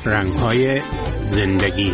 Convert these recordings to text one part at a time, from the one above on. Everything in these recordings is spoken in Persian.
رنگ‌های زندگی.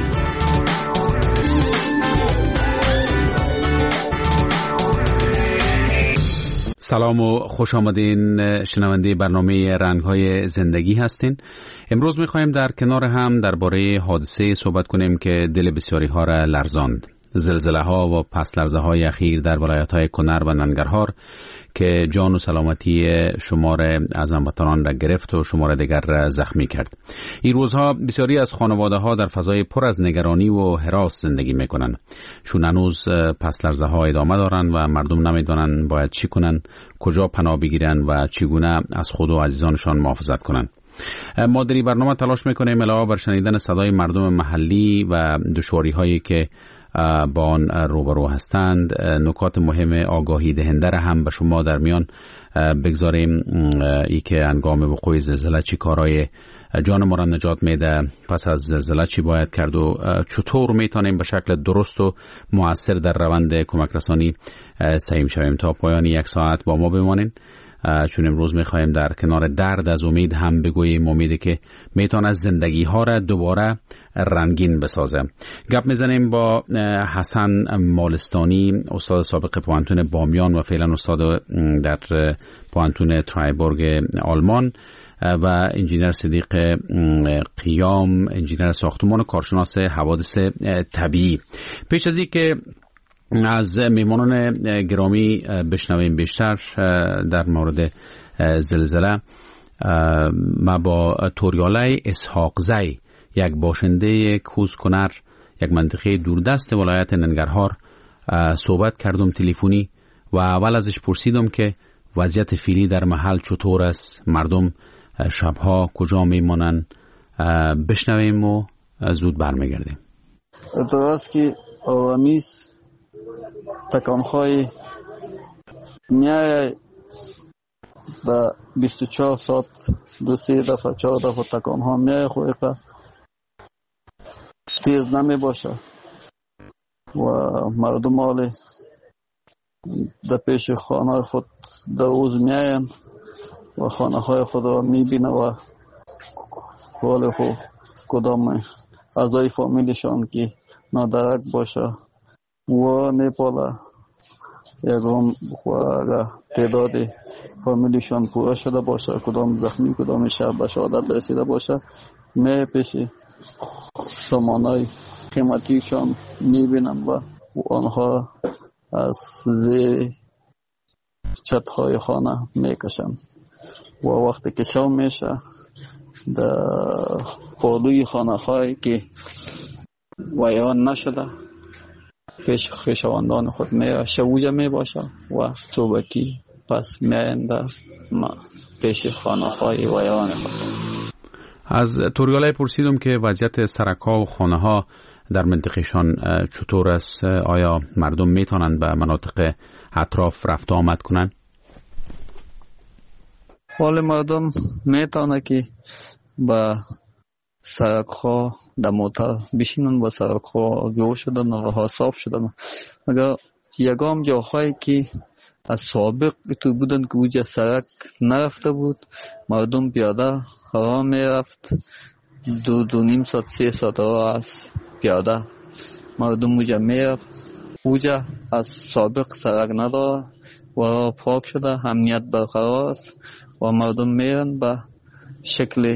سلام و خوش آمدین شنونده برنامه رنگ‌های زندگی هستین. امروز می‌خوایم در کنار هم درباره حادثه صحبت کنیم که دل بسیاری ها را لرزاند. زلزله‌ها و پس لرزه‌های اخیر در ولایت‌های کنر و ننگرهار که جان و سلامتی شمار از هموطنان را گرفت و شمار دیگر را زخمی کرد. این روزها بسیاری از خانواده‌ها در فضای پر از نگرانی و هراس زندگی می‌کنند. چون هنوز پس لرزه‌ها ادامه دارند و مردم نمی‌دانند باید چی کنند، کجا پناه بگیرند و چگونه از خود و عزیزانشان محافظت کنند. ما در این برنامه تلاش می‌کنیم علاوه بر شنیدن صدای مردم محلی و دشواری‌هایی که با آن روبرو هستند، نکات مهم آگاهی دهنده را هم به شما در میان بگذاریم. ای که هنگام وقوع زلزله چی کارهای جان ما را نجات میده، پس از زلزله چی باید کرد و چطور میتونیم به شکل درست و مؤثر در روند کمک رسانی سعیم شویم. تا پایان یک ساعت با ما بمانید، چون امروز میخوایم در کنار درد از امید هم بگوییم امیدی که میتونه زندگی ها را دوباره رنگین بسازه. گپ میزنیم با حسن مالستانی، استاد سابق پوهنتون بامیان و فعلا استاد در پوهنتون ترایبورگ آلمان، و انجینر صدیق قیام، انجینر ساختمان و کارشناس حوادث طبیعی. پیش از اینکه از میمانان گرامی بشنویم بیشتر در مورد زلزله، ما با توریاله اسحاقزی، یک باشنده کوزکنر، یک منطقه دوردست ولایت ننگرهار صحبت کردم تلفنی و اول ازش پرسیدم که وضعیت فعلی در محل چطور است، مردم شبها کجا میمانن. بشنویم و زود برمیگردیم. درست که آوامیز تکانهای میای در 24 ساعت 2-3 دفعه 4 دفعه تکانها میای، خوی تیز نمی باشه و مردم حالی در پیش خانه خود در روز میاین و خانه های خود را میبینه و حالی خود کدام اعضای فامیلشان که نادرک باشه و میپاله. یکم تعداد فامیلشان پورا شده باشه، کدام زخمی کدام شب به شهادت رسیده باشه، می پیشی سامانهای قیمتیشان میبینم و آنها از زیر چتهای خانه میکشن و وقتی که شب میشه در پالوی خانه هایی که ویران نشده پیش خویشاوندان خود میره شوجه میباشه و صبحکی پس میاین در پیش خانه های ویران خود. از توریاله پرسیدم که وضعیت سرک‌ها و خانه‌ها در منطقهشان چطور است؟ آیا مردم میتونن به مناطق اطراف رفت آمد کنن؟ حال مردم میتونه که با سرک‌ها در موتر بشینن و سرک‌ها گو شدن و راه صاف شدن، مگر یگام جاهایی که از سابق تو بودن که وجه سرک نرفته بود، مردم پیاده راه میرفت، 2.5 ساعت 3 ساعت راه از پیاده مردم وجه میرفت. وجه از سابق سرک نداره و راه پاک شده، امنیت برقرار است و مردم میرن به شکل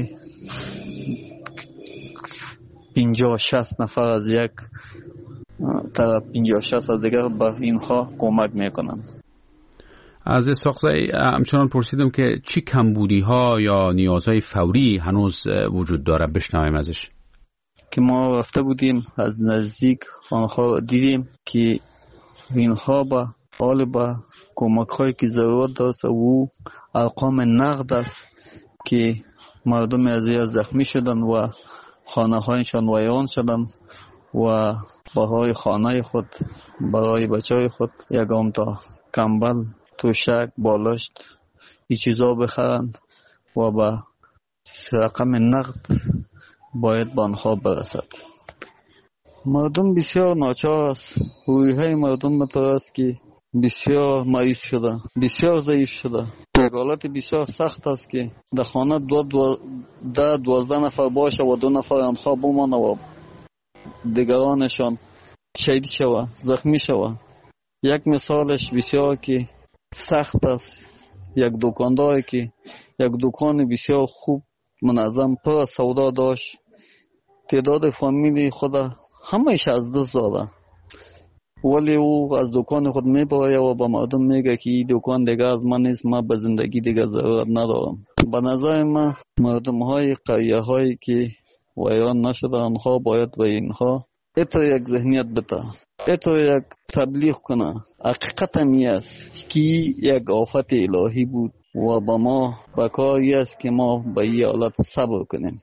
50-60 نفر از یک طرف 50-60 از دیگر به اینها کمک میکنن. از اسحاقزی همچنان پرسیدم که چی کمبودی ها یا نیازهای فوری هنوز وجود داره، بشنویم ازش. که ما رفته بودیم از نزدیک آنها دیدیم که اینها با حال با کمک هایی که ضرورت داشت و ارقام نقد است که مردم از زخمی شدن و خانه هایشان ویران شدن و برای خانه خود، برای بچه های خود یکم تا کمبل، توشک، بالشت این چیزا بخرن و با رقم نقد باید به آنها برسد. مردم بسیار ناچار است. رویه مردم مطور است که بسیار مریض شده، بسیار ضعیف شده. یک حالت بسیار سخت است که در خانه 12 نفر باشه و 2 نفر آنها بمانه و دیگرانشان شهید شوه، زخمی شوه. یک مثالش بسیار که سخت است، یک دکانداری که یک دکان بسیار خوب منظم پر سودا داشت، تعداد فامیلی خود همهش از دست داده، ولی او از دکان خود میبره و با مردم میگه که این دکان دیگه از من نیست، من به زندگی دیگه ضرورت ندارم. به نظر من مردم های قریه هایی که ویران نشده آنها باید به اینها ایتو یک ذهنیت بده، ایتو یک تبلیغ کنه. حقیقت می است که یک آفت الهی بود و با ما بکاری است که ما به این حالت صبر کنیم.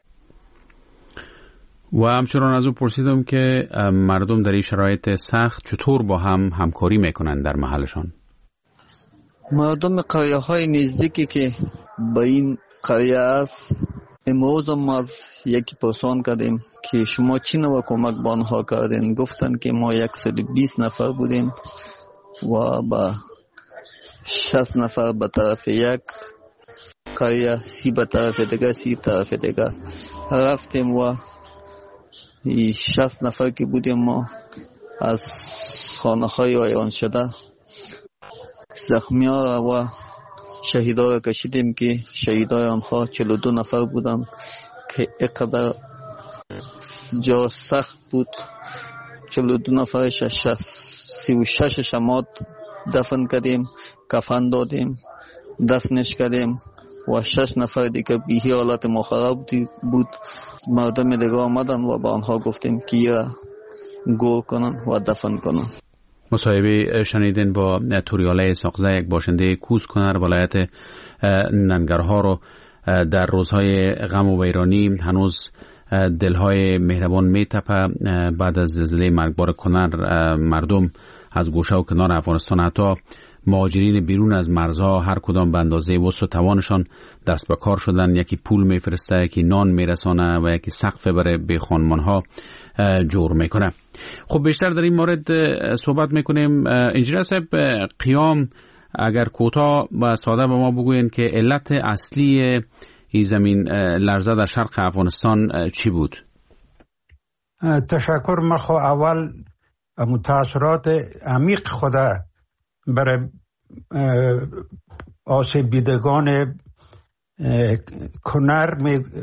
و همچنان از او پرسیدم که مردم در این شرایط سخت چطور با هم همکاری میکنن در محلشان؟ مردم قریه های نزدیکی که به این قریه است، امروز ما از یکی پرسان کردیم که شما چی نوع کمک با آنها کردین؟ گفتن که ما 120 نفر بودیم و با 60 نفر به طرف یک قریه، 30 به طرف دیگه، 30 طرف دیگه رفتیم و 60 نفر که بودیم ما از خانه های ویران شده زخمی ها و شهیدا را کشیدیم که شهیدای آنها 42 نفر بودن که اینقدر جا سخت بود. 42 نفرش 36 شماد دفن کردیم، کفن دادیم، دفنش کردیم و 6 نفر دیگه بیهی حالت مخرب بود. مردم دیگه آمدن و با آنها گفتیم که یا گور کنن و دفن کنن. مصاحبه شنیدین با توریاله ساقزه، یک باشنده کوزکنر ولایت ننگرهار رو. در روزهای غم و ویرانی هنوز دلهای مهربان میتپه. بعد از زلزله مرگبار کنر مردم از گوشه و کنار افغانستان، حتی مهاجرین بیرون از مرزها، هر کدام به اندازه وسع و توانشان دست به کار شدن. یکی پول میفرسته، یکی نان میرسانه و یکی سقف برای به خانمانها جور میکنه. خب بیشتر در این مورد صحبت میکنیم. انجینر صاحب، قیام اگر کوتاه و ساده به ما بگوین که علت اصلی این زمین لرزه در شرق افغانستان چی بود؟ تشکر. من خو اول متاثرات عمیق خدا برای آسیب دیدگان کنر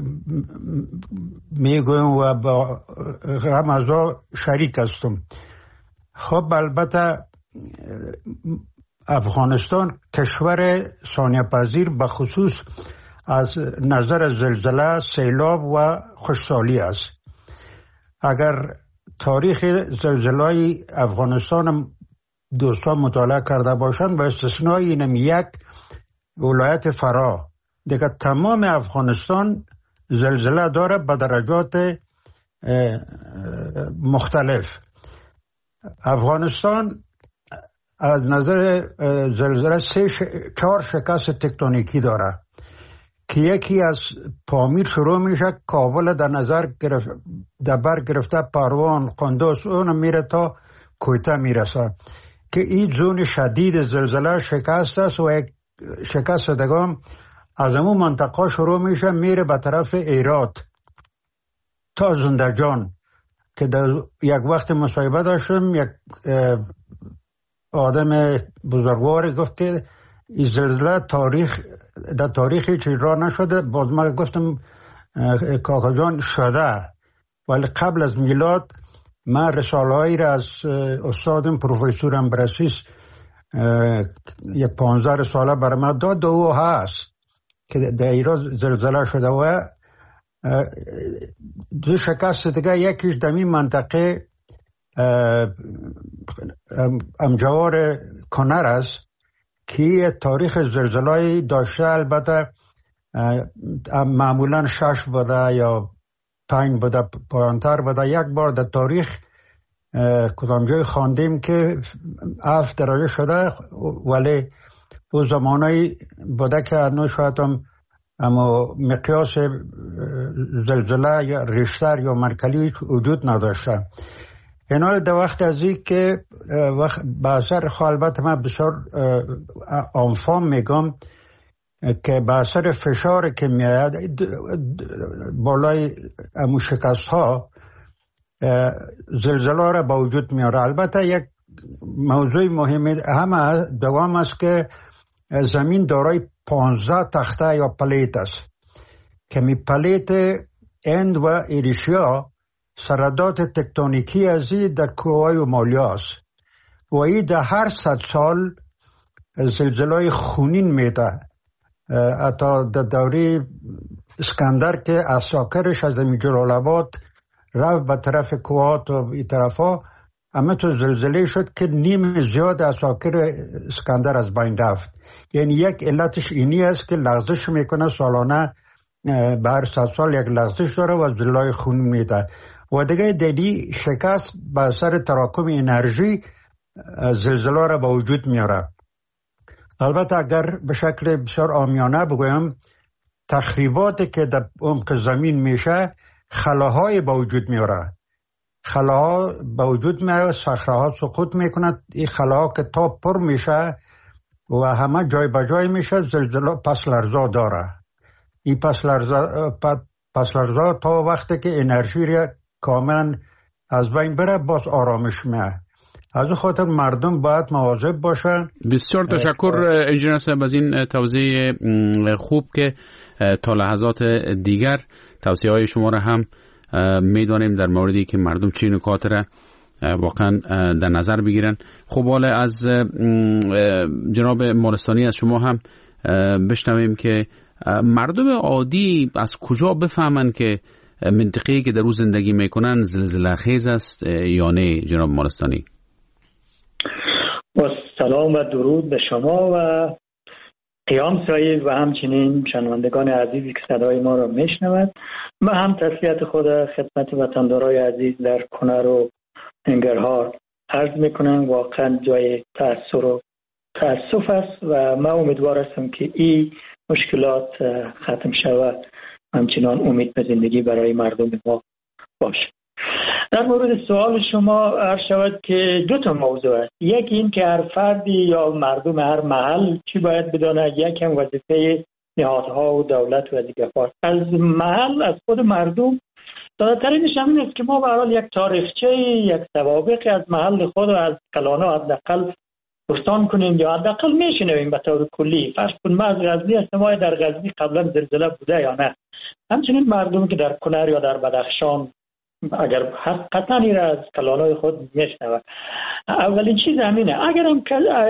میگویم و با غم ازا شریک هستم. خب البته افغانستان کشور ثانیه پذیر به خصوص از نظر زلزله، سیلاب و خشکسالی است. اگر تاریخ زلزله‌های افغانستان دوستان مطالعه کرده باشند، با استثنای اینم یک ولایت فرا، دیگه تمام افغانستان زلزله داره به درجات مختلف. افغانستان از نظر زلزله 4 شکست تکتونیکی داره که یکی از پامیر شروع میشه، کابل در بر گرفته، پروان، قندوز، اون میره تا کویته میرسه که این زون شدید زلزله شکست است و یک شکست دگام از همون منطقه شروع میشه میره به طرف ایرات تا زندجان که در یک وقت مصاحبه داشتم، یک آدم بزرگواری گفت که این زلزله در تاریخی چیز را نشده. باز من گفتم کاکا جان شده، ولی قبل از میلاد من رساله هایی را از استادم پروفسور امبرسیس یک 15 رساله برای من داد و هست که در ایران زلزله شده و 2 شکست دیگه، یکیش در این منطقه امجوار کنر است که تاریخ زلزله‌ای داشته. البته معمولا 6 بوده یا 5 بوده، پایانتر بوده. یک بار در تاریخ کدام جای خواندیم که 7 درجه شده، ولی او زمانایی بوده که هنوز شاید اما مقیاس زلزله یا ریشتر یا مرکلی وجود نداشته. اینا در وقت از این که به اثر البته من بسیار آنفام میگم که به اثر فشار که میاد بالای امو شکست ها زلزله را به وجود میاره. البته یک موضوع مهم هم دوام است که زمین دارای 15 تخته یا پلیت است که می پلیت اند و ایریشیا سردات تکتونیکی ازی در کوههای اومالیا است و ای در هر 100 سال زلزله خونین میده. حتی در دوری اسکندر که اساکرش از جلال آباد رفت به طرف کوهات و این طرفا، اما تو زلزله شد که نیم زیاد اساکر اسکندر از بین رفت. یعنی یک علتش اینی است که لغزش میکنه سالانه، به هر 100 سال یک لغزش داره و زلزله خون میده. و دیگه دلی شکست به اثر تراکم انرژی زلزله را به وجود میاره. البته اگر به شکل بسیار عامیانه بگویم، تخریباتی که در عمق زمین میشه خلاهای به وجود میاره. خلاها به وجود میاره، صخره‌ها سقوط میکنه. این خلاها که تا پر میشه و همه جای به جای میشه، زلزله پس لرزا داره. این پس لرزا تا وقتی که انرژی را کاملا از بین بره باز آرامش میاد. از اون خاطر مردم باید مواظب باشن. بسیار تشکر انجینیر صاحب از این توضیح خوب که تا لحظات دیگر توصیه های شما را هم میدانیم در موردی که مردم چه نکات را واقعا در نظر بگیرن. خب حالا از جناب مالستانی از شما هم بشنویم که مردم عادی از کجا بفهمن که منطقه‌ای که در او زندگی میکنن زلزله خیز است یا نه؟ جناب مالستانی. با سلام و درود به شما و قیام صاحب و همچنین شنوندگان عزیزی که صدای ما را میشنود. من هم تسلیت خود خدمت وطندارای عزیز در کنر و ننگرهار عرض میکنم. واقعا جای تأسف است و من امیدوار هستم که این مشکلات ختم شود، همچنان امید به زندگی برای مردم ما باشه. در مورد سوال شما عرض شود که دو تا موضوع است. یکی این که هر فردی یا مردم هر محل چی باید بداند، یک هم وظیفه نهادها و دولت و وظیفه‌ها. از محل، از خود مردم دادترینش همین است که ما به هر حال یک تاریخچه، یک سوابق از محل خود و از کلانا حداقل پرسان کنیم یا حداقل میشنویم به طور کلی. فرض کن ما از غزنی هستم، ما در غزنی قبلا زلزله بوده یا نه. همچنین مردم که در کنر یا در بدخشان اگر قطعا این را از کلانای خود میشنود. اولین چیز همینه. اگر هم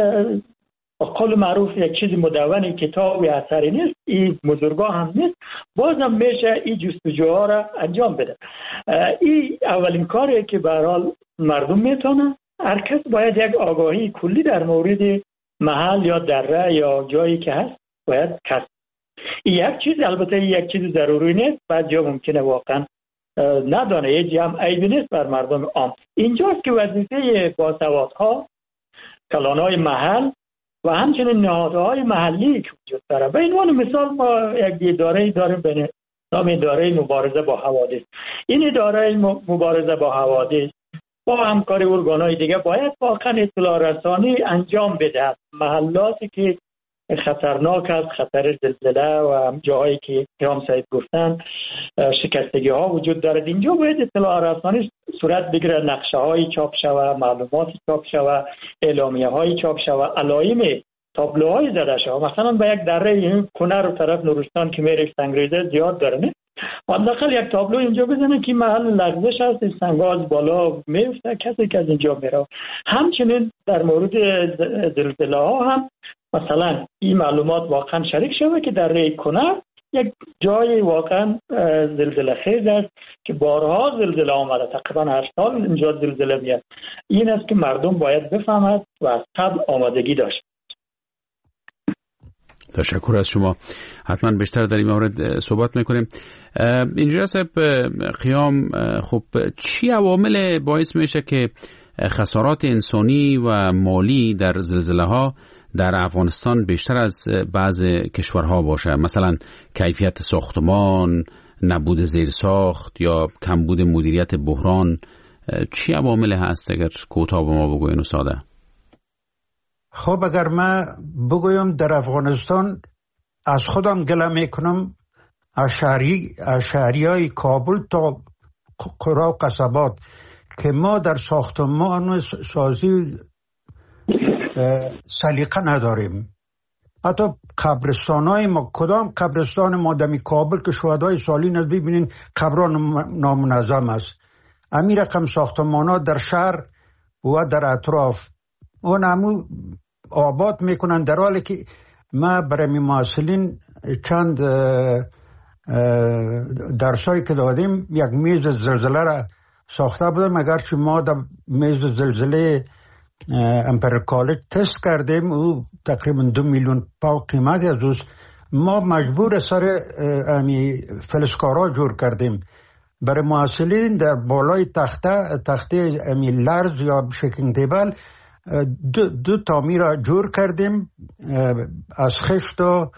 قول معروف یک چیز مدون کتابی اثری نیست، این بزرگا هم نیست، بازم میشه این جستجوها را انجام بده. این اولین کاریه که به هر حال مردم میتونه. هر کس باید یک آگاهی کلی در مورد محل یا دره یا جایی که هست باید کسب. یک چیز، البته یک چیز ضروری نیست، بعد جا ممکنه واقعا ندانه، یه جمع عیبی نیست بر مردم عام. اینجاست که وظیفه باسوادها، کلانهای محل و همچنین نهادهای محلی که وجود داره. به عنوان مثال ما یک اداره داریم به نام اداره مبارزه با حوادث. این اداره مبارزه با حوادث با همکاری ارگان‌های دیگه باید واقعا اطلاع رسانی انجام بده. محلاتی که خطرناک است، خطر زلزله و جاهایی که قیام صاحب گفتن شکستگی ها وجود دارد، اینجا باید اطلاع رسانی صورت بگیره، نقشه های چاپ شود، معلومات چاپ شود، اعلامیه های چاپ شود، علائم تابلوهای زده شود. مثلا به یک دره این کنر و طرف نورستان که میره سنگریزه زیاد داره، نه حداقل یک تابلو اینجا بزنه که محل لغزش هست، سنگاز بالا میفته، کسی که از اینجا میره. همچنین در مورد زلزله ها هم مثلا این معلومات واقعا شریک شده که در ری کنر یک جای واقعا زلزله خیز است که بارها زلزله آمده، تقریبا هر سال اینجا زلزله میاد. این است که مردم باید بفهمد و از قبل آمادگی داشت. تشکر از شما. حتما بیشتر در این مورد صحبت میکنیم. انجینیر صاحب قیام، خب چی عوامل باعث میشه که خسارات انسانی و مالی در زلزله ها در افغانستان بیشتر از بعض کشورها باشه؟ مثلا کیفیت ساختمان، نبود زیرساخت یا کمبود مدیریت بحران. چی عوامل هست اگر کوتاه به ما بگوین و ساده؟ خب اگر من بگویم در افغانستان از خودم گله میکنم اشعریای کابل تا قرا و قصبات که ما در ساختمان سازی سلیقه نداریم. حتی قبرستانای ما، کدام قبرستان ما دمی کابل که شهدای سالین است ببینین قبران نامنظم است. امیر رقم ساختمانات در شهر و در اطراف اون همو آباد میکنن، در حالی که ما برای معاصلین چند درسایی که دادیم یک میز زلزله را ساخته بودم، اگرچه ما در میز زلزله امپریال کالج تست کردیم او تقریبا 2 میلیون پاوند قیمت از اوست. ما مجبور سر فلزکارا جور کردیم برای معاصلین در بالای تخته لرز یا شیکینگ تیبل دو تامیر را جور کردیم از خشت و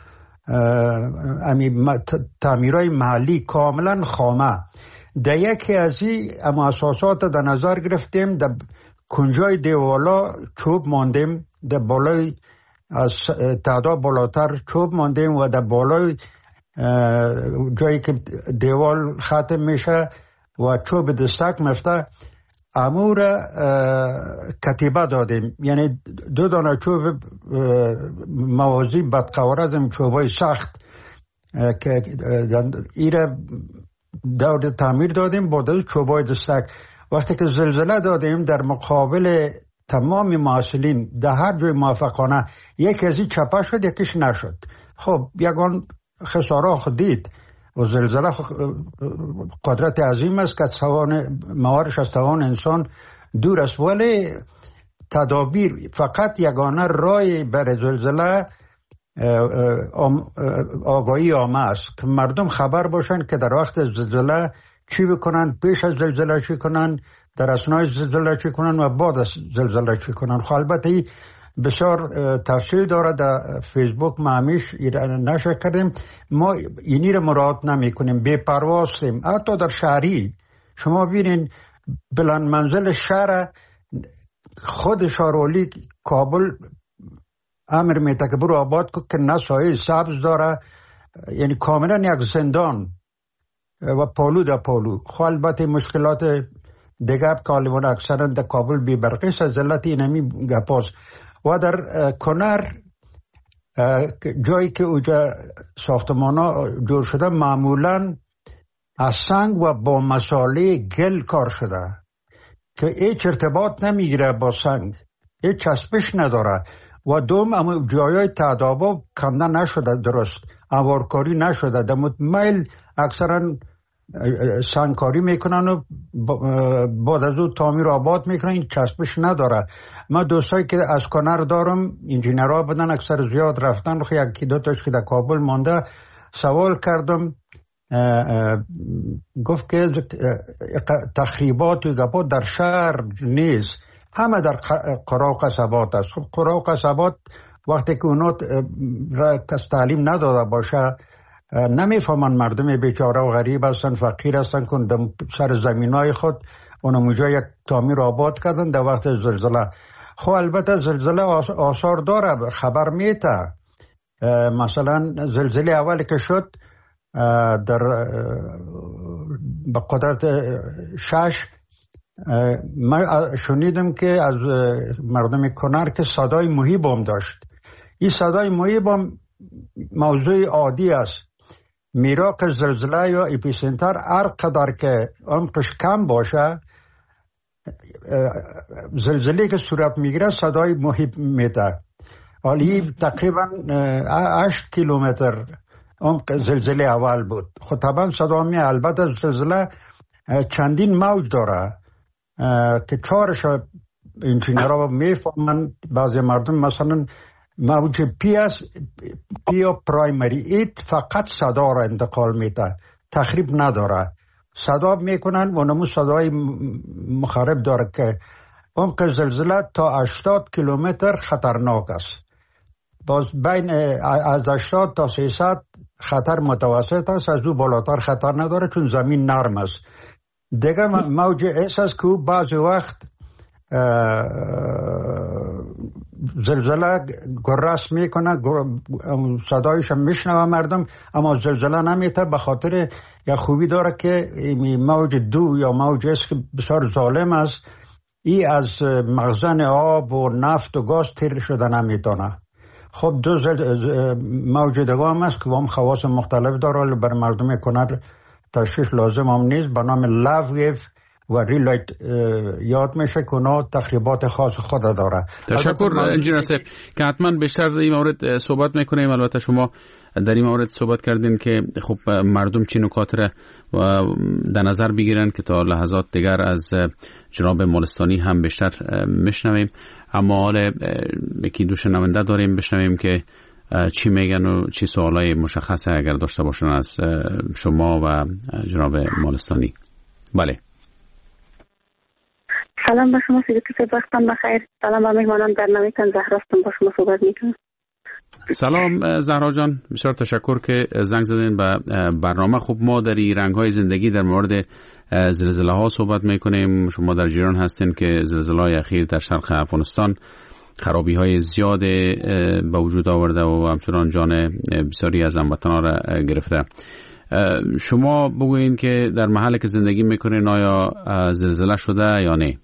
تعمیرهای محلی کاملا خامه. در یکی از این اساسات در نظر گرفتیم، در کنجای دیوالا چوب ماندیم، در بالای از تعداد بالاتر چوب ماندیم و در بالای جایی که دیوال ختم میشه و چوب دستک مفته امور کتیبه دادیم، یعنی 2 دانه چوب موازی بدقوار از این چوبای سخت که ایره دور تعمیر دادیم با چوبای دستک. وقتی که زلزله دادیم در مقابل تمام معاصلین در هر جای موافقانه یکی از این چپه شد یکیش نشد. خب یگان خساره خود دید و زلزله قدرت عظیم است که موارش از توان انسان دور است، ولی تدابیر فقط یگانه رای بر زلزله آگاهی عامه است که مردم خبر باشن که در وقت زلزله چی بکنن، پیش از زلزله چی کنن، در اثنای زلزله چی کنن و بعد از زلزله چی کنن. خب البته بسیار تفصیل داره، در فیسبوک ما همیش نشر کردیم. ما اینی رو مراعات نمی کنیم، بے پرواستیم. حتی در شهری شما بینین بلند منزل شهر خود شهرولی کابل امر میده که برو آباد کن که نه سایه سبز داره، یعنی کاملا یک زندان و پالو در پالو. خب البته مشکلات دیگر کالیوان اکثرا در کابل بی برقی سزلت اینمی گپاس. و در کنر جایی که اوجا ساختمان ها جور شده معمولا از سنگ و با مساله گل کار شده که هیچ ارتباط نمیگیره با سنگ، هیچ چسبش نداره. و دوم اما جایای تعدابا کنده نشده، درست اوارکاری نشده، در میل اکثرا سنگکاری میکنن و بعد از او تعمیر آباد میکنن، این چسبش نداره. ما دوستایی که از کنر دارم انجینرها بدن اکثر زیاد رفتن، یکی 2 تاش که در کابل مانده سوال کردم، گفت که تخریبات و گپات در شهر نیست، همه در قرا و قصبات است. خب قرا و قصبات وقتی که اونا را کس تعلیم نداده باشه نمیفهمن، مردم بیچاره و غریب هستن، فقیر هستن، که سر زمینای خود اونم اونجا یک تعمیر آباد کردن در وقت زلزله. خب البته زلزله آثار داره، خبر میته. مثلا زلزله اولی که شد در به قدرت 6 من شنیدم که از مردم کنر که صدای مهیبم داشت. این صدای مهیبم موضوع عادی است. میراق زلزله یا اپیسنتر هر قدر که عمقش کم باشه، زلزله که صورت میگیره صدای مهیب میده. حالی تقریبا 8 کیلومتر عمق زلزله اول بود. خب طبعا صدا می، البته زلزله چندین موج داره که 4ش انجینرها میفهمن. بعضی مردم مثلا موج پی است، پی و پرایمری ایت فقط صدا را انتقال میده، تخریب نداره. صدا میکنن و نمو صدای مخرب داره که عمق زلزله تا 80 کیلومتر خطرناک است. باز بین از 80 تا 300 خطر متوسط است، از او بالاتر خطر نداره چون زمین نرم است. دیگه موج ایس است که بعضی وقت زلزله گرس میکنه، صدایش هم میشنوه مردم، اما زلزله نمیته. به خاطر یا خوبی داره که موج 2 یا موج است که بسیار ظالم است، ای از مخزن آب و نفت و گاز تیر شده نمیتونه. خب 2 موج دیگه هم است که هم خواص مختلف داره، برای مردم کنار تشخیص لازم هم نیست، به نام لاو ویو و ریلایت یاد میشه که اونا تخریبات خاص خود داره. تشکر انجینیر صاحب که حتما بیشتر در این مورد صحبت میکنیم. البته شما در این مورد صحبت کردین که خب مردم چی نکات را در نظر بگیرن که تا لحظات دیگر از جناب مالستانی هم بیشتر میشنویم. اما حالا یکی دو شنونده داریم بشنویم که چی میگن و چی سوالای مشخصه اگر داشته باشن از شما و جناب مالستانی. بله. سلام به شما سیدی که وقتم بخیر. سلام به مهمانان برنامه‌تان. زهراستم با شما صحبت میکنم. سلام زهرا جان، بسیار تشکر که زنگ زدین به برنامه. خب ما در رنگ‌های زندگی در مورد زلزله ها صحبت میکنیم. شما در جریان هستین که زلزله‌های اخیر در شرق افغانستان خرابی های زیاد به وجود آورده و همچنان جان بسیاری از هموطنان را گرفته. شما بگوین که در محلی که زندگی میکنین آیا زلزله شده یا نه؟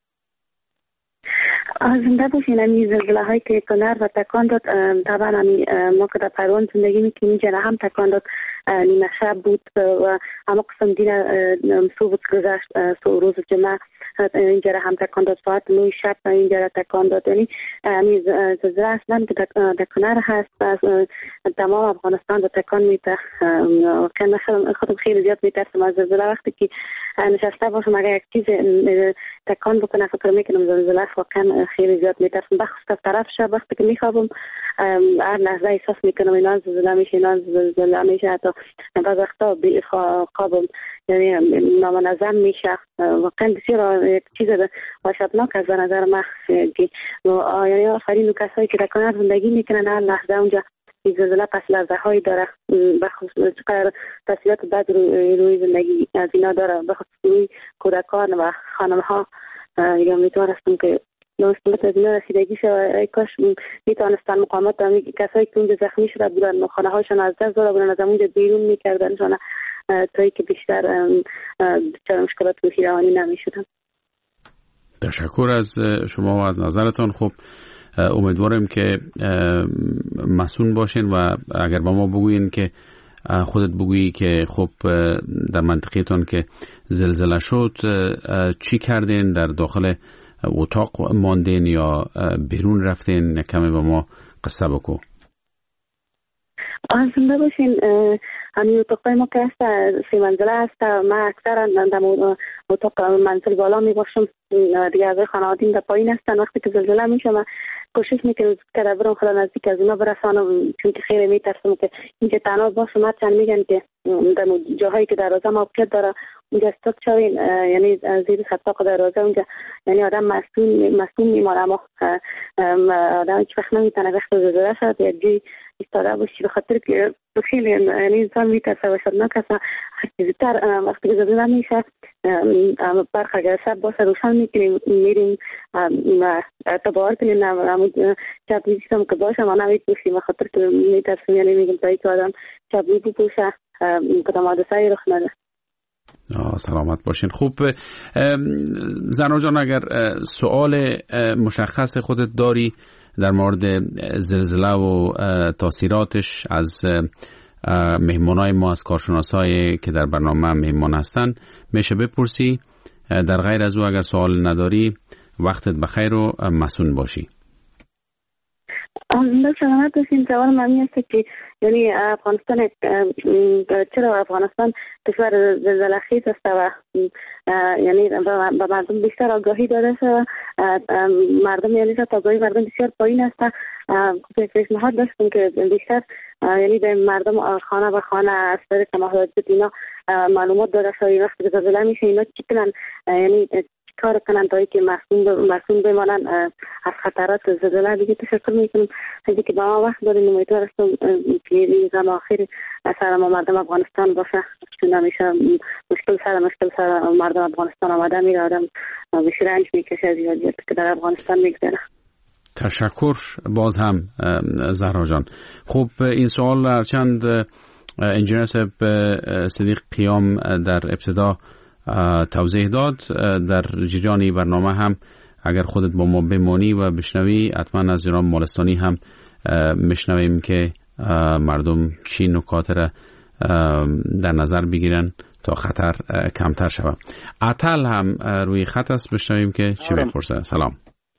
زنده باشین. این زلزله هایی که کنار و تکان داد، طبعا ما که در پروان زندگی میکنیم اینجا هم تکان داد. نیمه شب بود و اما قسم دیگر صبح گذشت، روز جمعه اینجا هم تکان داد، ساعت 9 شب اینجا تکان داد. یعنی زلزله اصلا که در کنار هست از تمام افغانستان تکان میده. خودم خیلی زیاد میترسم از زلزله. وقتی که نشسته باشم اگر یک چیز تکان بکنه فکر میکنم زلزله است. واقعا خیلی زیاد میترسم، بخصوص طرف شب وقتی که میخوابم هر لحظه احساس میکنم اینا زلزله میشه، اینا زلزله میشه. حتی بعض وقتا خوابم یعنی نامنظم میشه. واقعا بسیار یک چیز وحشتناک از نظر من که یعنی آخرین کسایی که در کنار زندگی میکنن هر لحظه اونجا این زلزله پس لرزه هایی داره، بخصوص چقدر تاثیرات بد روی زندگی از اینا داره، بخصوص روی کودکان و خانم ها. یا میتونستم که نوستمت از اینا رسیدگی شد، کاش میتونستن مقامات کسایی که اونجا زخمی شده بودن خانه هاشون از دست داده بودن از اونجا بیرون میکردن تایی که بیشتر مشکلات روحی روانی نمیشدن. تشکر از شما و از نظرتان. خب امیدوارم که مسئول باشین و اگر با ما بگوین که خودت بگویی که خب در منطقیتون که زلزله شد چی کردین، در داخل اتاق ماندین یا بیرون رفتین؟ کمی با ما قصه بکو. زنده باشین. همین اتاقای ما که هست 3 منزله هست. من اکثرا در اتاق منزل بالا می باشم، دیگه از خانوادیم در پایین هستن. وقتی که زلزله میشه من کوشش میکنم که برم خدا نزدیک از اونا برسانم، چون که خیلی میترسم که اینجا تنها باشم. هرچند میگن که در جاهایی که دروازه موقعیت داره اونجا استاک شوین، یعنی زیر سطح دروازه اونجا یعنی آدم مسئول میمانه، اما آدم هیچ وقت نمیتونه وقت زلزله شد یا جی ایستاده باشی، به خاطر که خیلی یعنی انسان میترسه و شدناک است. زودتر وقتی که زلزله میشه برخ اگر شب باشه روشن میکنیم میریم تبار کنیم شب میشتم که باشه ما نمید باشیم، به خاطر که میترسیم یعنی میگم تایی که آدم شب میبو بوشه کدام حادثه ای رخ نده. سلامت باشین. خوب زهرا جان، اگر سوال مشخص خودت داری در مورد زلزله و تاثیراتش از مهمانای ما، از کارشناسایی که در برنامه مهمان هستن میشه بپرسی. در غیر از او اگر سوال نداری وقتت بخیر و مسئول باشی. سلامت باشین. سوال من هست که یعنی افغانستان چرا افغانستان کشور زلزله خیز است و یعنی به مردم بیشتر آگاهی داده شده. مردم یعنی آگاهی مردم بسیار پایین است. پیشنهاد داشتم که بیشتر یعنی به مردم خانه به خانه از طریق محافظت اینا معلومات داده شده. وقتی که زلزله میشه اینا چی کنن، یعنی کار کنن تا اینکه مسئول بمانن از خطرات زلزله. دیگه تشکر میکنم اینکه که با ما وقت دارین. امیدوارم که این زمان آخر سر ما مردم افغانستان باشه، چون همیشه مشکل سر مردم افغانستان آمده میره، آدم بهش رنج میکشه از یادیت که در افغانستان میگذره. تشکر باز هم زهرا جان. خب این سوال چند انجینیر صدیق قیام در ابتدا توضیح داد، در جریان برنامه هم اگر خودت با ما بمانی و بشنوی حتما از جناب مالستانی هم میشنویم که مردم چی نکات را در نظر بگیرن تا خطر کمتر شود. عطل هم روی خط است، بشنویم که چی بپرسه. سلام.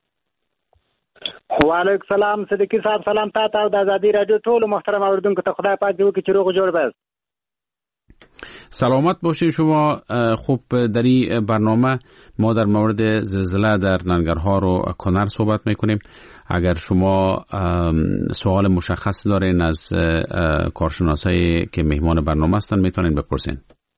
و علیکم سلام صدیقی صاحب، سلام تا او د آزادی رادیو ټول محترم اوریدونکو ته خدای پاک دې وکړي چې روغ جوړ بس. سلامت باشین شما. خوب در این برنامه ما در مورد زلزله در ننگرهار و کنر صحبت میکنیم. اگر شما سوال مشخص دارین از کارشناسایی که مهمان برنامه هستن میتونین بپرسین.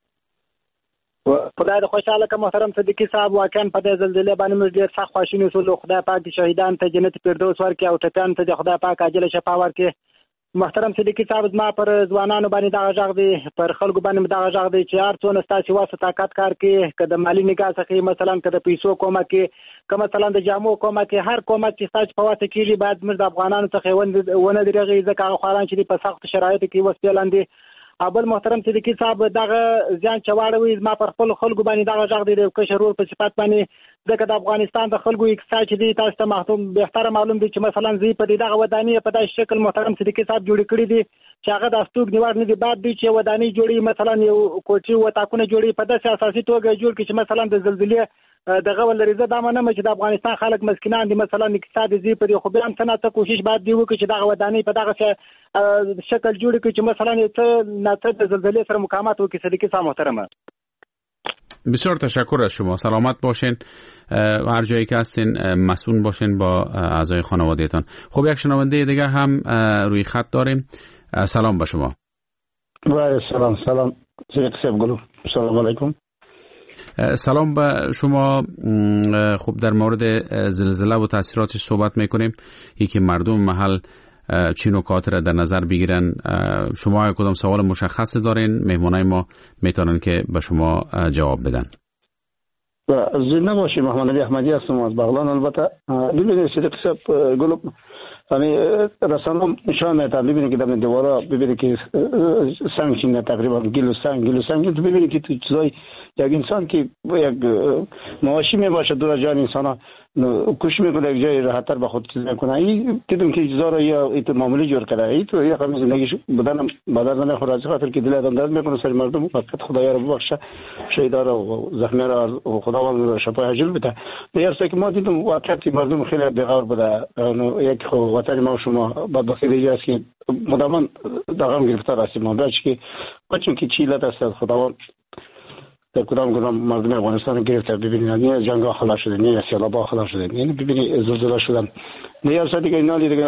خدای دې خوشاله که محترم صدیقی صاحب، واقعا په دې زلزلې باندې موږ ډېر سخت خواشیني اوسو. خدای پاک دې شهیدان ته جنت فردوس ورکړي او ټپیانو ته خدای پاک عاجله شفا ورکړي. محترم صدیقی صاحب، زما پر ځوانانو باندې دغه غږ دی، پر خلکو باندې دغه غږ دی چې هر څونه ستاسو واسه طاقت کار کوي، که د مالی نگاه څخه مثلا که د پیسو کومک کوي، که مثلا د جامو کومک کوي، هر کومک چې ستاسو په واسه کېږي باید موږ د افغانانو څخه ونه درېږي، ځکه هغه خواران چې په سختو شرایطو کې وسپې لاندې. اول محترم صدیقی صاحب دغه ځان چواړوي، زما پر خپل خلکو باندې دغه غږ دی د کشر ورور په صفت باندې، ځکه د افغانستان د خلکو اقتصاد چې دی تاسو ته بهتره معلوم دی چې مثلا زی په دغه ودانۍ په داسې شکل محترم صدیقی صاحب جوړ کړی دي چې هغه د استوګ نیوار نه دی، بعد دی چې ودانۍ جوړي مثلا یو کوټي و تاکونه جوړي په داسې اساسي توګه جوړ کړي چې مثلا د زلزلې دغه ولریزه دا منه چې د افغانستان خلک مسکینان دي، مثلا اقتصاد زی په خو به هم څنګه کوشش باید دی وکړي چې دغه ودانۍ په دغه شکل جوړ کړي چې مثلا ته د زلزلې سره مقاومت وکړي. صدیقی صاحب محترم، بسیار تشکر از شما. سلامت باشین، هر جایی که هستین مسئول باشین با اعضای خانوادهتان. خب یک شنونده دیگه هم روی خط داریم. سلام به شما. و سلام صدیق صاحب گلو، سلام علیکم. سلام به شما. خب در مورد زلزله و تاثیراتش صحبت میکنیم، یکی مردم محل چی نکات را در نظر بگیرن. شما کدام سوال مشخص دارین، مهمانای ما میتونن که به شما جواب بدن. زنده باشی. محمد علی احمدی هستم از بغلان. البته ببینید صدیق صاحب گلو، یعنی رسانه نشان میدن، ببینید که در دیوارا ببینید که سنگ چینه تقریبا گیلو سنگ ببینید که تو چیزای یک انسان که یک مواشی میباشه دور جان انسان کوشش میکنه یک جای راحت‌تر به خود چیز کنه. این دیدم که چیزا رو یا ایت معمولی جور کرده، ایت یا همین زندگیش بدن خود از خاطر که دل آدم درد میکنه سر مردم، فقط خدایا رو ببخشه، شهیدا رو زخمی رو خداوند شفای عاجل بده. درسته که ما دیدم واقعا مردم خیلی بی‌غور بوده. یک وطن ما شما بدبختی دیگه است که مدام دغم گرفتار هستیم. ما باید که بچون که چی لات است خداوند در کدام مردم افغانستان گرفته. ببینید نه جنگ خلاص شده، نه سیلاب خلاص شده، یعنی ببینید زلزله شدن. نه یا دیگه اینا دیگه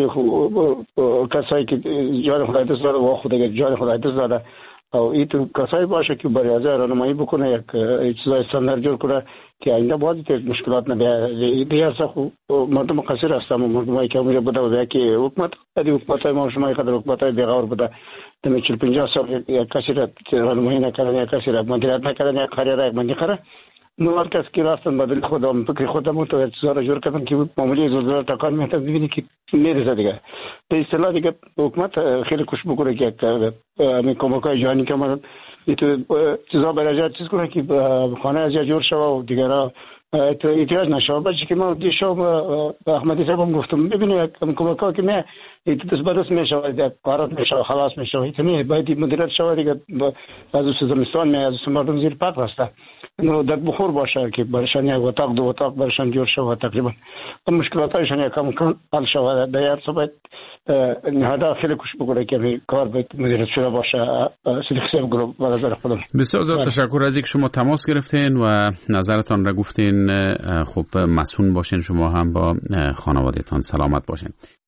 کسایی که جان خدای دست داده و خود دیگه جان خدای دست داده او این تو کسایی باشه که برای از راهنمایی بکنه، یک چیزای استاندارد جور کنه که آینده باید مشکلات نبیاد. دیگه خو مردم قصیر هستم، مردمایی که اونجا بوده و که حکومت ما شما یک قدر حکومت بی‌غور بوده. دم 40-50 سال یک کسی را راهنمایی نکردن، یک کسی را مدیریت نکردن، یک کاری را یک منطقه نو هر کس که راستن بدل خودم فکر خودم تو چیزا را جور کردن که معمولی زلزله تکان میاد. ببینید که میرسه دیگه به اصطلاح دیگه حکومت خیلی کوشش بکنه که همین کمک‌های جهانی که ما تو چیزا برای چیز کنه که خانه از جور شوه و دیگه احتیاج نشه. بچه که ما دیشب احمدی صاحب هم گفتم ببینید کمک‌ها که نه دست میشه، کارات میشه، خلاص میشه، اینه باید مدیریت شود دیگه. از زمستان می از مردم زیر پاک هسته، نو در بخور باشه که برشان یک اتاق دو اتاق برشان جور شود، تقریبا مشکلاتشان یک کم حل شود. در صبح نهادا خیلی کوشش بکنه که کار باید مدیریت شده باشه. صدیق صاحب گروه به نظر خودم. بسیار تشکر از اینکه شما تماس گرفتین و نظرتان را گفتین. خوب مسئول باشین شما هم با خانوادهتان. سلامت باشین.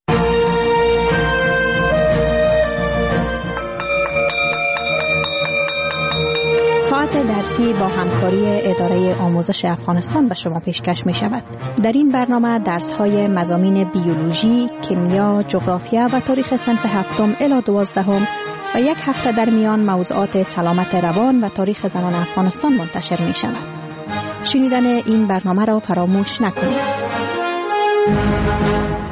ساعت درسی با همکاری اداره آموزش افغانستان به شما پیشکش می شود. در این برنامه درس‌های مضامین بیولوژی، کیمیا، جغرافیا و تاریخ صنف 7 الی 12 و یک هفته در میان موضوعات سلامت روان و تاریخ زنان افغانستان منتشر می شود. شنیدن این برنامه را فراموش نکنید.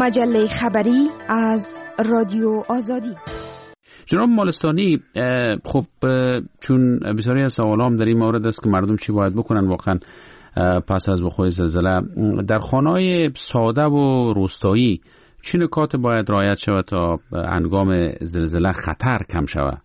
مجله خبری از رادیو آزادی. جناب مالستانی، خب چون بسیاری از سوالام در این مورد است که مردم چی باید بکنن واقعا پس از وقوع زلزله، در خانه‌های ساده و روستایی چه نکات باید رعایت شود تا هنگام زلزله خطر کم شود؟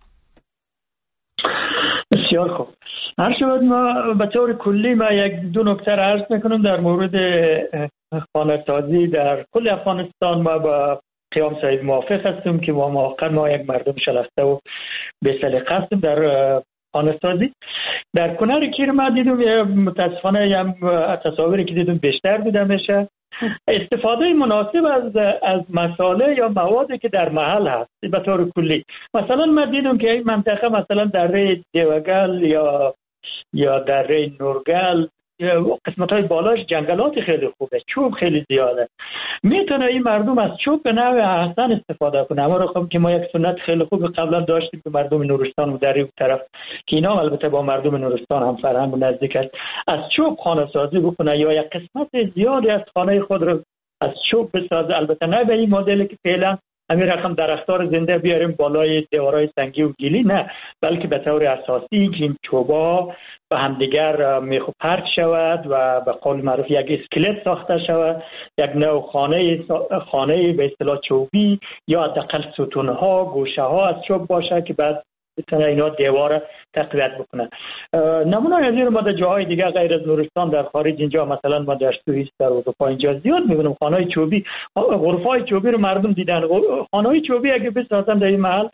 بسیار خوب. هر شود ما به طور کلی ما یک دو نکته را عرض میکنم در مورد خانه سازی در کل افغانستان. ما با قیام صاحب موافق هستیم که ما یک مردم شلخته و به سلیقه هستیم در خانه سازی. در کنار کیر ما دیدم متاسفانه تصاویری که دیدم بیشتر دیده میشه استفاده مناسب از مساله یا موادی که در محل هست به طور کلی. مثلا ما دیدم که این منطقه مثلا دره دیوگل یا دره نورگل قسمت های بالاش جنگلات خیلی خوبه، چوب خیلی زیاده، میتونه این مردم از چوب به نوع احسن استفاده کنه. اما رقم که ما یک سنت خیلی خوب قبلا داشتیم به مردم نورستان و در اون طرف که اینا البته با مردم نورستان هم فرهنگ و نزدیک است، از چوب خانه سازی بکنه یا یک قسمت زیادی از خانه خود رو از چوب بسازه. البته نه به این مدلی که فعلا همین رقم درختار زنده بیاریم بالای دیوارهای سنگی و گلی، نه، بلکه به طور اساسی که این چوبا به همدیگر میخو پرت شود و به قول معروف یک اسکلت ساخته شود، یک نوع خانه به اصطلاح چوبی یا حداقل ستونها گوشه ها از چوب باشه که بعد بتونه اینا دیوار تقویت بکنه. نمونه از این ما در جاهای دیگه غیر از نورستان در خارج اینجا مثلا ما در سوئیس در اروپا اینجا زیاد میبینیم خانه‌های چوبی، غرفه‌های چوبی رو مردم دیدن. خانه‌های چوبی اگه بسازن در این محل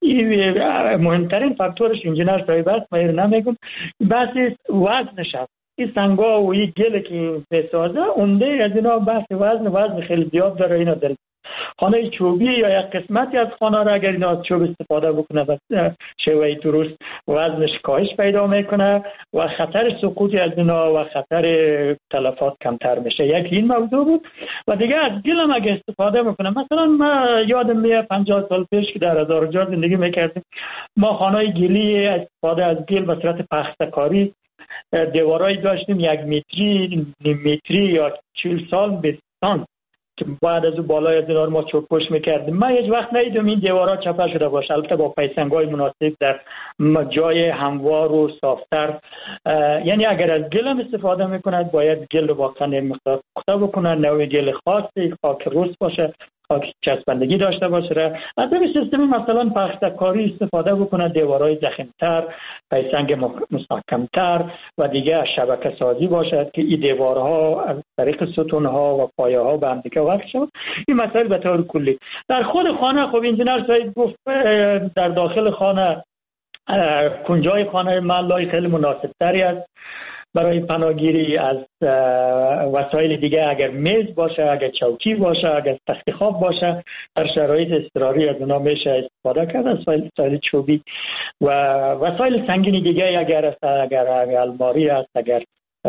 مهمترین فاکتورش انجینر صاحب است، من نمیگم، بحث وزنش است. این سنگا و این گل که بسازه عمده از اینا بحث وزن خیلی زیاد داره. اینا در خانه چوبی یا یک قسمتی از خانه را اگر اینا از چوب استفاده بکنه و شیوه درست وزنش کاهش پیدا میکنه و خطر سقوط از اینا و خطر تلفات کمتر میشه. یک این موضوع بود. و دیگه از گل هم اگر استفاده میکنه، مثلا ما یادم میاد 50 سال پیش که در هزارجا زندگی میکردیم، ما خانه گلی استفاده از گل به صورت پخته‌کاری دیوارایی داشتیم 1 متری، نیم متری یا 40 سال بستان که بعد از بالای از اینا ما چوب پوش میکردیم. من هیچ وقت ندیدم این دیوارا چپه شده باشه، البته با پیسنگای مناسب در جای هموار و صافتر. یعنی اگر از گل هم استفاده میکنند باید گل رو واقعا مقدار پخته بکنن، نوع گل خاصی، خاک رس باشه، خاک چسبندگی داشته باشه. از این سیستم مثلا پخته‌کاری استفاده بکنن، دیوارای ضخیم‌تر، پیسنگ مستحکم‌تر و دیگه شبکه سازی باشد که این دیوارها از طریق ستونها و پایه‌ها به هم دیگه وصل شود. این مسائل به طور کلی در خود خانه، خب انجینر صاحب گفت در داخل خانه کنجای خانه محلای خیلی مناسب تری است برای پناهگیری از وسایل دیگه. اگر میز باشه، اگر چوکی باشه، اگر تخت خواب باشه، در شرایط اضطراری از اونا میشه استفاده کرد از وسایل چوبی. و وسایل سنگینی دیگه اگر الماری است، اگر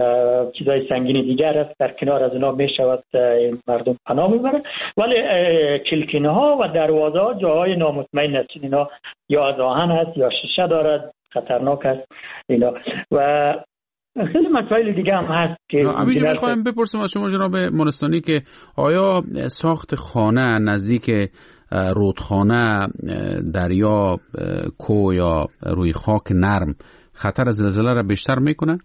چیزای سنگینی دیگر است در کنار از اونا میشود مردم پناه میبرن. ولی کلکینه ها و دروازه ها جاهای نامطمئن است، اینا یا از آهن است یا شیشه دارد، خطرناک است اینا. و خیلی مسائل دیگه هم هست که همینجا میخوایم بپرسم از شما جناب مالستانی که آیا ساخت خانه نزدیک رودخانه، دریا، کوه یا روی خاک نرم خطر زلزله را بیشتر میکنه؟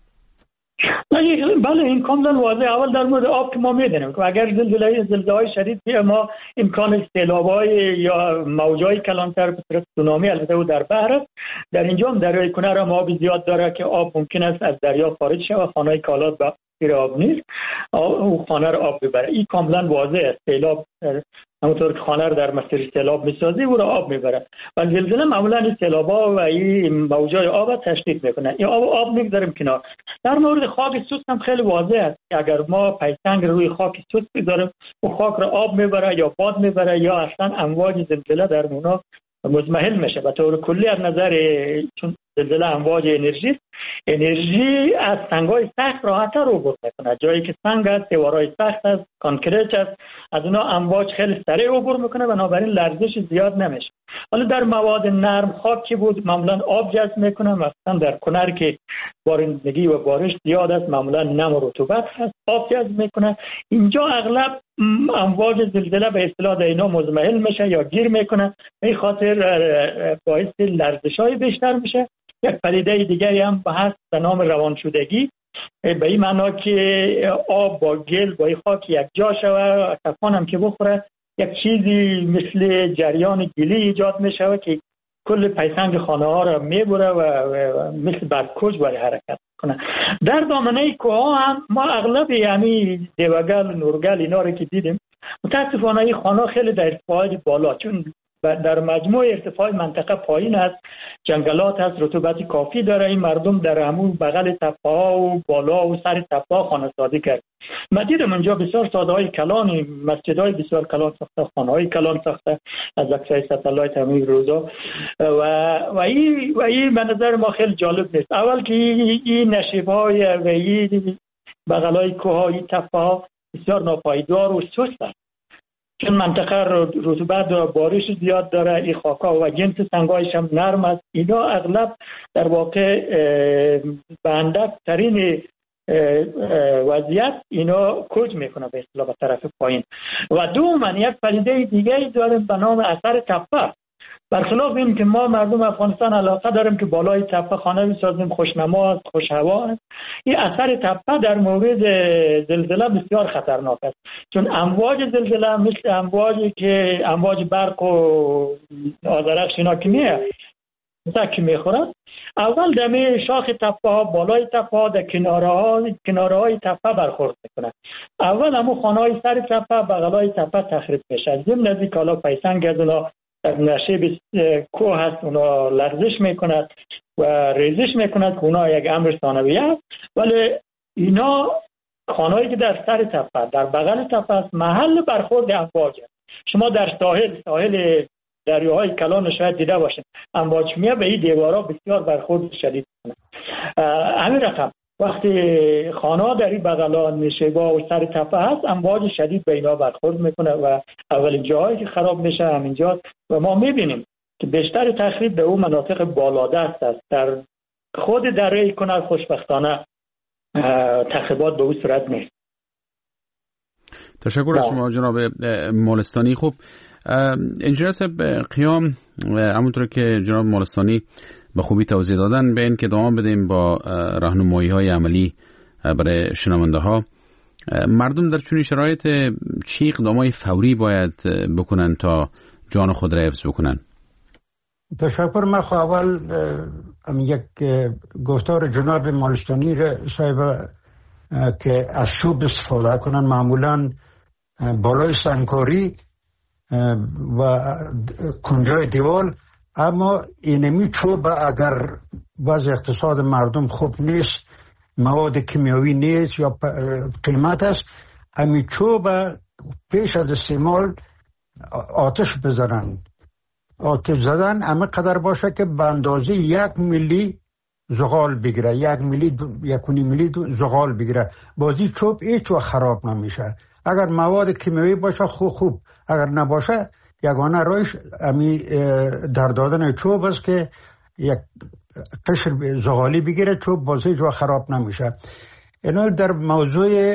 بله این کاملا واضحه. اول در مورد آب که ما میدونیم که اگر زلزله‌های شدید ما امکان سیلاب‌های یا موج‌های کلانتر به صورت سونامی البته او در بحر است، در اینجا هم دریای کنر هم آب زیاد داره که آب ممکن است از دریا خارج شود، خانه‌های کالات با زیر آب نیست، او خانه رو آب ببره. این کاملا واضح است. سیلاب همونطور که خانه رو در مسیر سیلاب میسازی او رو آب میبره و زلزله معمولا این سیلاب‌ها و این موجای آب تشدید میکنه. این آب میگذاریم کنار. در مورد خاک سوست هم خیلی واضح است که اگر ما پیسنگ روی خاک سوست بذاریم و خاک رو آب میبره یا باد میبره یا اصلا امواج زلزله در اونا مزمحل میشه. به طور کلی از نظر چون زلزله امواج انرژی انرژی از سنگ‌های سخت راحت‌تر عبور میکنه. جایی که سنگ است، دیوارهای سخت است، کانکریت است، از اونا امواج خیلی سریع عبور میکنه، بنابراین لرزش زیاد نمیشه. حالا در مواد نرم خاکی بود معمولا آب جذب میکنه، مثلا در کنر که بارندگی و بارش زیاد است معمولا نم و رطوبت هست، آب جذب میکنه. اینجا اغلب امواج زلزله به اصطلاح اینا مزمحل میشه یا گیر میکنه، به خاطر باعث لرزش‌های بیشتر میشه. یک پدیده دیگری هم هست به نام روانشدگی، به این معنا که آب با گل با خاک یک جا شود، طوفان هم که بخوره یک چیزی مثل جریان گلی ایجاد میشه که کل پیسنگ خانه ها را میبره و مثل برکوج برای حرکت کنه. در دامنه کوه هم ما اغلب یعنی دیوگل نورگل اینا رو که دیدیم، متاسفانه این خانه خیلی در ارتفاعات بالا، چون در مجموع ارتفاع منطقه پایین است، جنگلات هست، رطوبت کافی داره. این مردم در همون بغل تپه ها و بالا و سر تپه ها خانه سازی کرد. من دیدم اونجا بسیار ساده های کلان، مسجد های بسیار کلان ساخته، خانه های کلان ساخته از عکسای ستلایت همین روزا و این به نظر ما خیلی جالب نیست. اول که این نشیب های و این بغل های کوه های تپه ها بسیار ناپایدار و سست است، چون منطقه رطوبت و بارش زیاد داره. این خاکا و جنس سنگایش هم نرم است. اینا اغلب در واقع به اندک ترین وضعیت اینا کوچ میکنه به اصطلاح به طرف پایین. و دوما یک پدیده دیگه داریم به نام اثر تپه. برخلاف این که ما مردم افغانستان علاقه داریم که بالای تپه خانه بسازیم، خوشنما است، خوش هوا است، این اثر تپه در مورد زلزله بسیار خطرناک است، چون امواج زلزله مثل امواجی که امواج برق و آذرخش اینا که میخورد، اول دمی شاخ تپه ها، بالای تپه ها، در کناره های تپه برخورد میکنه. اول همون خانه های سر تپه، بغلای تپه تخریب میشه. ضمن نزدیک حالا پیسنگ از اونا نشیب کوه هست، اونا لرزش میکند و ریزش میکند که اونا یک امر ثانوی است، ولی اینا خانهایی که در سر تپه، در بغل تپه است، محل برخورد امواج است. شما در ساحل دریاهای کلان شاید دیده باشید، امواج میاد به این دیوارا بسیار برخورد شدید کنه. همین رقم وقتی خانه در این بغلا نشیبا و سر تپه هست، امواج شدید به اینا برخورد میکنه و اولین جاهایی که خراب میشه همینجاست و ما میبینیم که بیشتر تخریب به اون مناطق بالادست است. در خود دره کنر خوشبختانه تخریبات به اون صورت نیست. تشکر از شما جناب مولستانی. خوب انجینیر صاحب قیام، همونطور که جناب مولستانی به خوبی توضیح دادن، به این که دوام بدیم با راهنمایی‌های عملی برای شنونده ها. مردم در چنین شرایط چی اقدامات فوری باید بکنن تا جان خود را حفظ بکنن؟ تشکر. من اول یک گفتار جناب مولستانی صاحب که از چوب استفاده کنن، معمولا بالای سنگکاری و کنجای دیوال، اما اینمی چوب اگر وضع اقتصاد مردم خوب نیست، مواد کیمیاوی نیست یا قیمت است، امی چوب پیش از استعمال آتش بزنن. آتش زدن اما قدر باشه که به اندازه 1 میلی زغال بگیره، 1 میلی 1.5 میلی زغال بگیره. بازی چوب هیچ وقت خراب نمیشه. اگر مواد کیمیاوی باشه خوب، اگر نباشه یگانه روش امی در دادن چوب است که یک قشر زغالی بگیره، چوب بازی هیچ وقت خراب نمیشه. اینا در موضوع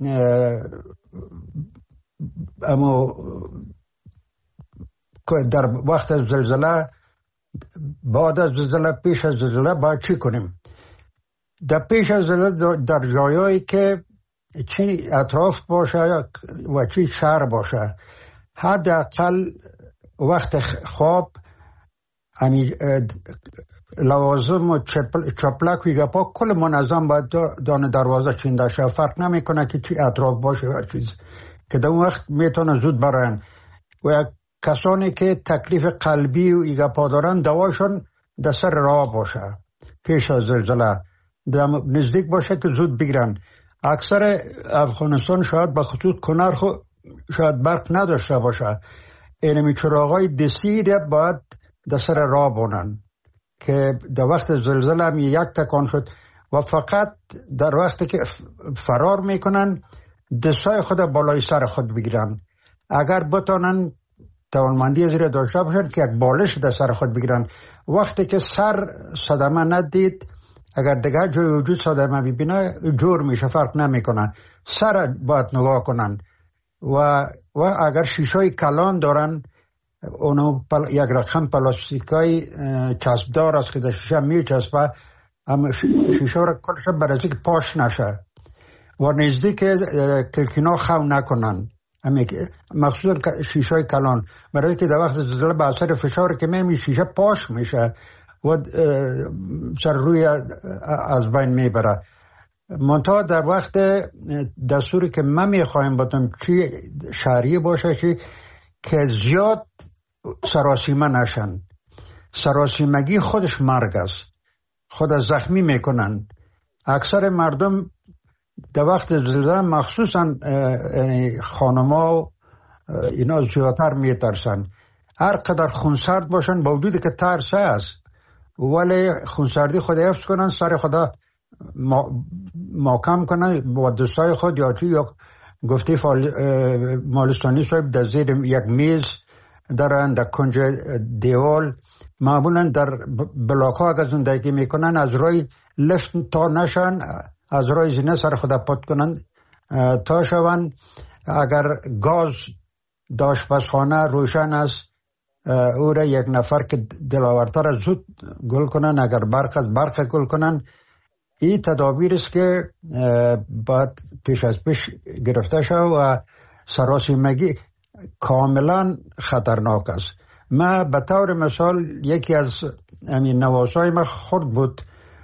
اما در وقت زلزله، بعد از زلزله، پیش از زلزله باید چی کنیم؟ در پیش از زلزله در جایایی که چی اطراف باشه و چی شهر باشه، حداقل وقت خواب لوازم و چپلک و گپا کل منظم باید دان دروازه چینده شه. فرق نمیکنه که چی اطراف باشه یا چیز، که در اون وقت میتونه زود برن. و کسانی که تکلیف قلبی و ایگپا دارن، دواشون در سر راه باشه پیش از زلزله، نزدیک باشه که زود بگیرن. اکثر افغانستان شاید به خصوص کنر شاید برق نداشته باشه، اینمی چراغای دستی باید در سر راه بونن که در وقت زلزله هم یک تکان شد و فقط در وقتی که فرار میکنن دستای خود بالای سر خود بگیرن. اگر بتانن توانمندی زیر داشته باشن که یک بالش در سر خود بگیرن، وقتی که سر صدمه ندید، اگر دیگه جای وجود صدمه ببینه جور میشه، فرق نمیکنه. سر باید نگاه کنن و اگر شیشای کلان دارن، اونو یک رقم پلاستیکای چسبدار است که در شیشه میچسبه، اما شیشه را کلش برای که پاش نشه و نزدیک کلکینا خو نکنن، مخصوصا شیشه کلان، برای که در وقت زلزله به اثر فشار که میمی شیشه پاش میشه و سر روی از بین میبره. منتها در وقت دستوری که من میخوایم باتم چی شهریه باشه چی که زیاد سراسیمه نشن. سراسیمگی خودش مرگ است، خود زخمی میکنن. اکثر مردم در وقت زلزله مخصوصا خانما اینا زیادتر میترسن. هر قدر خونسرد باشن با وجود که ترسه است، ولی خونسردی خود حفظ کنن، سر خدا محکم کنن با دستای خود، یا چی یا گفته مالستانی صاحب در زیر یک میز دارن، در کنج دیوال، معمولا در بلاک ها اگر زندگی میکنن از روی لفت تا نشن، از روی زینه سر خدا پات کنن تا شون. اگر گاز داشت آشپزخانه روشن است، او را یک نفر که دلاورتر زود گل کنن، اگر برق از برق گل کنن. این تدابیر است که باید پیش از پیش گرفته شد و سراسیمگی کاملا خطرناک است. من به طور مثال یکی از نواسای من خورد بود،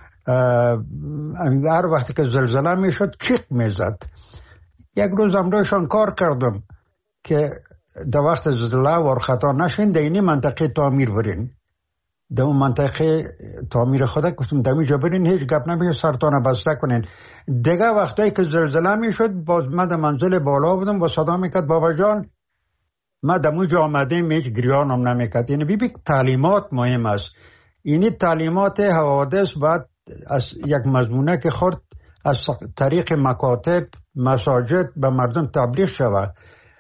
هر وقتی که زلزله می شد چیق می زد. یک روز امروزشان کار کردم که در وقت زلزله ورخطا نشین در اینی منطقه تعمیر برین. در اون منطقه تعمیر خدا گفتم در اینجا برین، هیچ گپ نمیشه، سرتان بسته کنین. دیگه وقتایی که زلزله می شد باز من در منزل بالا بودم و صدا میکرد بابا جان ما در اونجا آمدیم، هیچ گریانم نمیکرد. یعنی ببین تعلیمات مهم است. اینی تعلیمات حوادث باید از یک مضمونه که خورد از طریق مکاتب مساجد به مردم تبلیغ شود.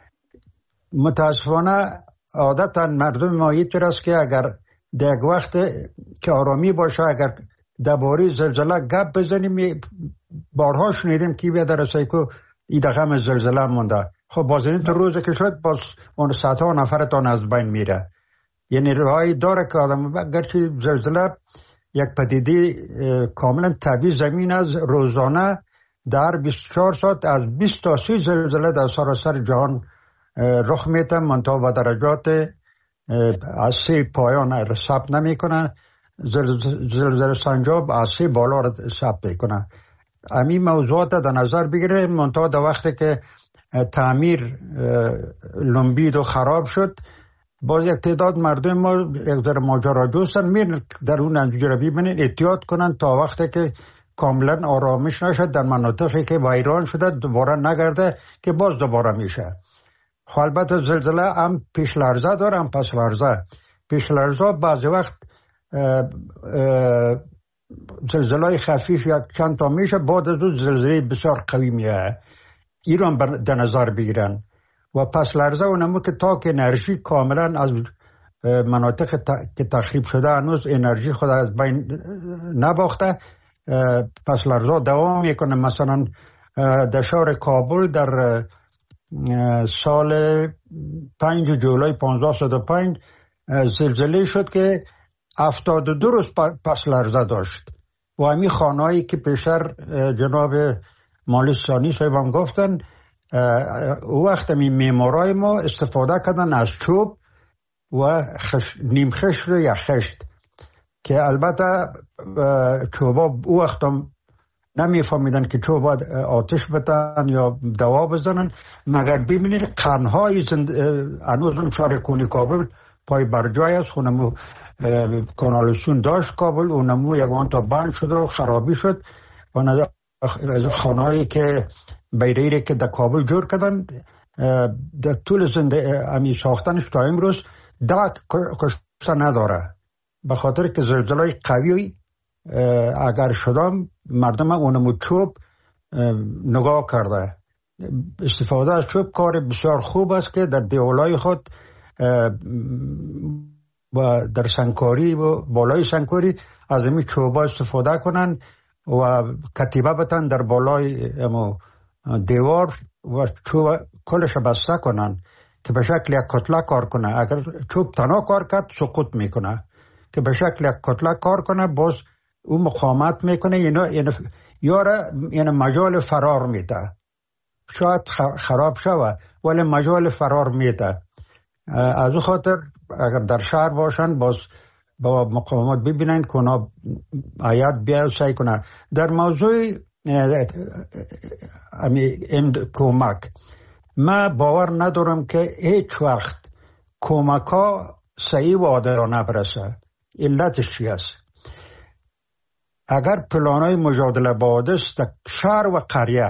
متاسفانه عادتا مردم ما اینطور است که اگر در یک وقت که آرامی باشه، اگر درباره زلزله گپ بزنیم، بارها شنیدیم که بیاد رسایی که این دقیقه زلزله مونده. خب باز این تو روزه که شد باز اون صدها نفرتان از بین میره. یعنی رای داره که آدم گرچه زلزله یک پدیده کاملا طبیعی زمین از روزانه در 24 ساعت از 20 تا 30 زلزله در سراسر جهان رخ میده، منتها با درجات از 3 پایان ثبت نمیکنه. زلزله سنجاب از 3 بالا را ثبت میکنه. همین موضوعات در نظر بگیره. منتها در وقتی که تعمیر لنبید و خراب شد، باز یک تعداد مردم ما یک ذره ماجراجوستن، میرن در اون نتیجه را ببینن، احتیاط کنن تا وقتی که کاملا آرامش نشد در مناطقی که ویران شده دوباره نگرده که باز دوباره میشه. خب البته زلزله هم پیش لرزه داره هم پس لرزه. پیش لرزه بعضی وقت زلزله خفیف یک چند تا میشه، بعد از اون زلزله بسیار قوی میه. ایران در نظر بگیرن. و پس لرزه اونمو که تا که انرژی کاملا از مناطق که تخریب شده هنوز انرژی خود از بین نباخته، پس لرزه دوام میکنه. مثلا در شهر کابل در سال 5 جولای 1505 زلزله شد که 72 روز پس لرزه داشت. و همین خانهایی که پیشتر جناب مالستانی صاحب هم گفتن، وقت معمارای ما استفاده کردن از چوب و نیم خشت یا خشت، که البته چوبا او وقت هم نمیفهمیدن که چوبا آتش بتن یا دوا بزنن، مگر ببینید قرنهای هنوز هم شهر کونی کابل پای برجای است. خونمو کانالسون داشت کابل، اونمو یکان تا بند شد و خرابی شد. و خانهایی که بیریری که در کابل جور کردن در طول همی ساختنش تا امروز 10 کشته نداره، به خاطر که زلزله قوی اگر شدم مردم اونمو چوب نگاه کرده. استفاده از چوب کار بسیار خوب است که در دیوالای خود و در سنگکاری و بالای سنگکاری از این چوبا استفاده کنن و کتیبه بتن در بالای دیوار و چوب کلش بسته کنن که به شکل یک کتله کار کنه. اگر چوب تنها کار کرد سقوط میکنه، که به شکل یک کتله کار کنه باز اون مقاومت میکنه، یعنی مجال فرار میده. شاید خراب شوه ولی مجال فرار میده. از او خاطر اگر در شهر باشن باز با مقاومت ببینن که اونا آیت بیا سعی کنن. در موضوع کمک من باور ندارم که هیچ وقت کمک ها صحیح و عادلانه برسه. علتش چی است؟ اگر پلانای مجادله با حادث در شهر و قریه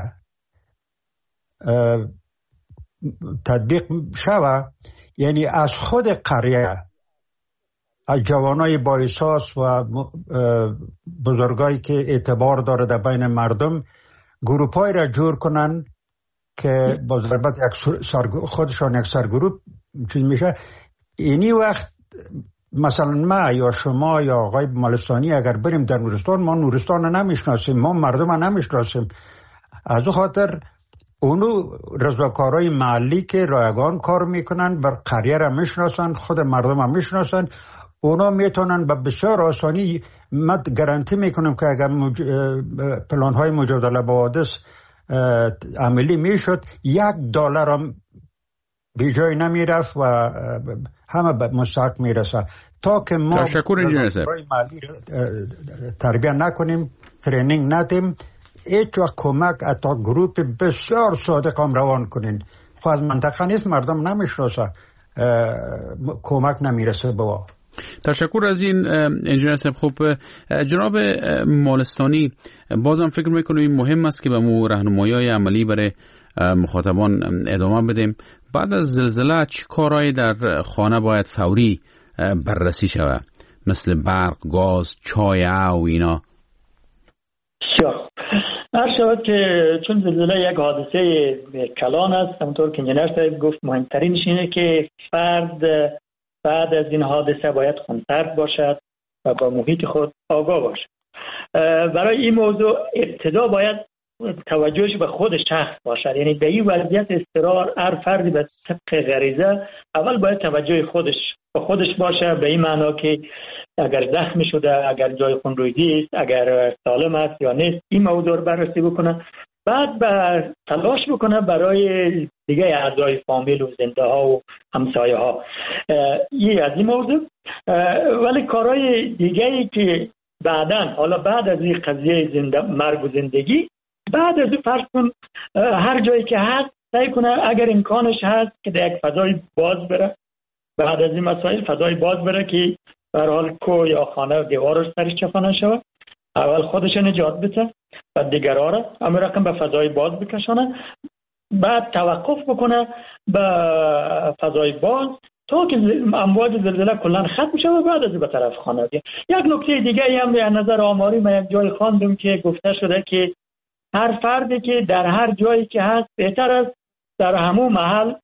تطبیق شوه، یعنی از خود قریه از جوانای با احساس و بزرگایی که اعتبار داره در بین مردم گروپای را جور کنن که با ضربت خودشان یک سرگروپ چیز میشه. اینی وقت مثلا ما یا شما یا آقای مالستانی اگر بریم در نورستان، ما نورستان رو نمیشناسیم، ما مردم رو نمیشناسیم. از او خاطر اونو رضاکارای محلی که رایگان کار میکنن بر قریه را میشناسن، خود مردم هم میشناسن، اونا میتونن به بسیار آسانی. من گارانتی میکنم که اگر پلان های مجادله با حادث عملی میشد $1 هم بی جای نمیرفت و همه به مستحق میرسه. تا که ما رضاکارای محلی تربیه نکنیم، ترینینگ ندیم، هیچ وقت کمک حتی گروپ بسیار صادق هم روان کنین خب از منطقه نیست، مردم نمیشناسه، کمک نمیرسه بوا. تشکر از این انجینیر صاحب. خب جناب مالستانی، بازم فکر میکنم مهم است که به مو راهنمایی‌های عملی برای مخاطبان ادامه بدیم. بعد از زلزله چه کارهایی در خانه باید فوری بررسی شود، مثل برق، گاز، چای و اینا؟ هر شود که چون زلزله یک حادثه کلان است، همونطور که انجینیر صاحب گفت مهمترینش اینه که فرد بعد از این حادثه باید خونسرد باشد و با محیط خود آگاه باشد. برای این موضوع ابتدا باید توجهش به خود شخص باشد، یعنی به این وضعیت اضطرار هر فردی به طبق غریزه اول باید توجه خودش باشه، به این معنا که اگر زخمی شده، اگر جای خونریزی است، اگر سالم است یا نیست، این موضوع رو بررسی بکنه. بعد به تلاش بکنه برای دیگه اعضای فامیل و زنده ها و همسایه ها. این از این موضوع. ولی کارهای دیگه ای که حالا بعد از این قضیه مرگ و زندگی، بعد از فرض کن هر جایی که هست سعی کنه اگر امکانش هست که در یک فضای باز بره، بعد از این مسائل فضای باز بره که به هر حال کو یا خانه و دیوارش سرش چفا نشود، اول خودش نجات بده و دیگرها را همه رقم به فضای باز بکشانه، بعد توقف بکنه به فضای باز تا که امواج زلزله کلا ختم شود و بعد از به طرف خانه بیاد. یک نکته دیگه هم در نظر آماری من یک جای خواندم که گفته شده که هر فردی که در هر جایی که هست بهتر است در همون محل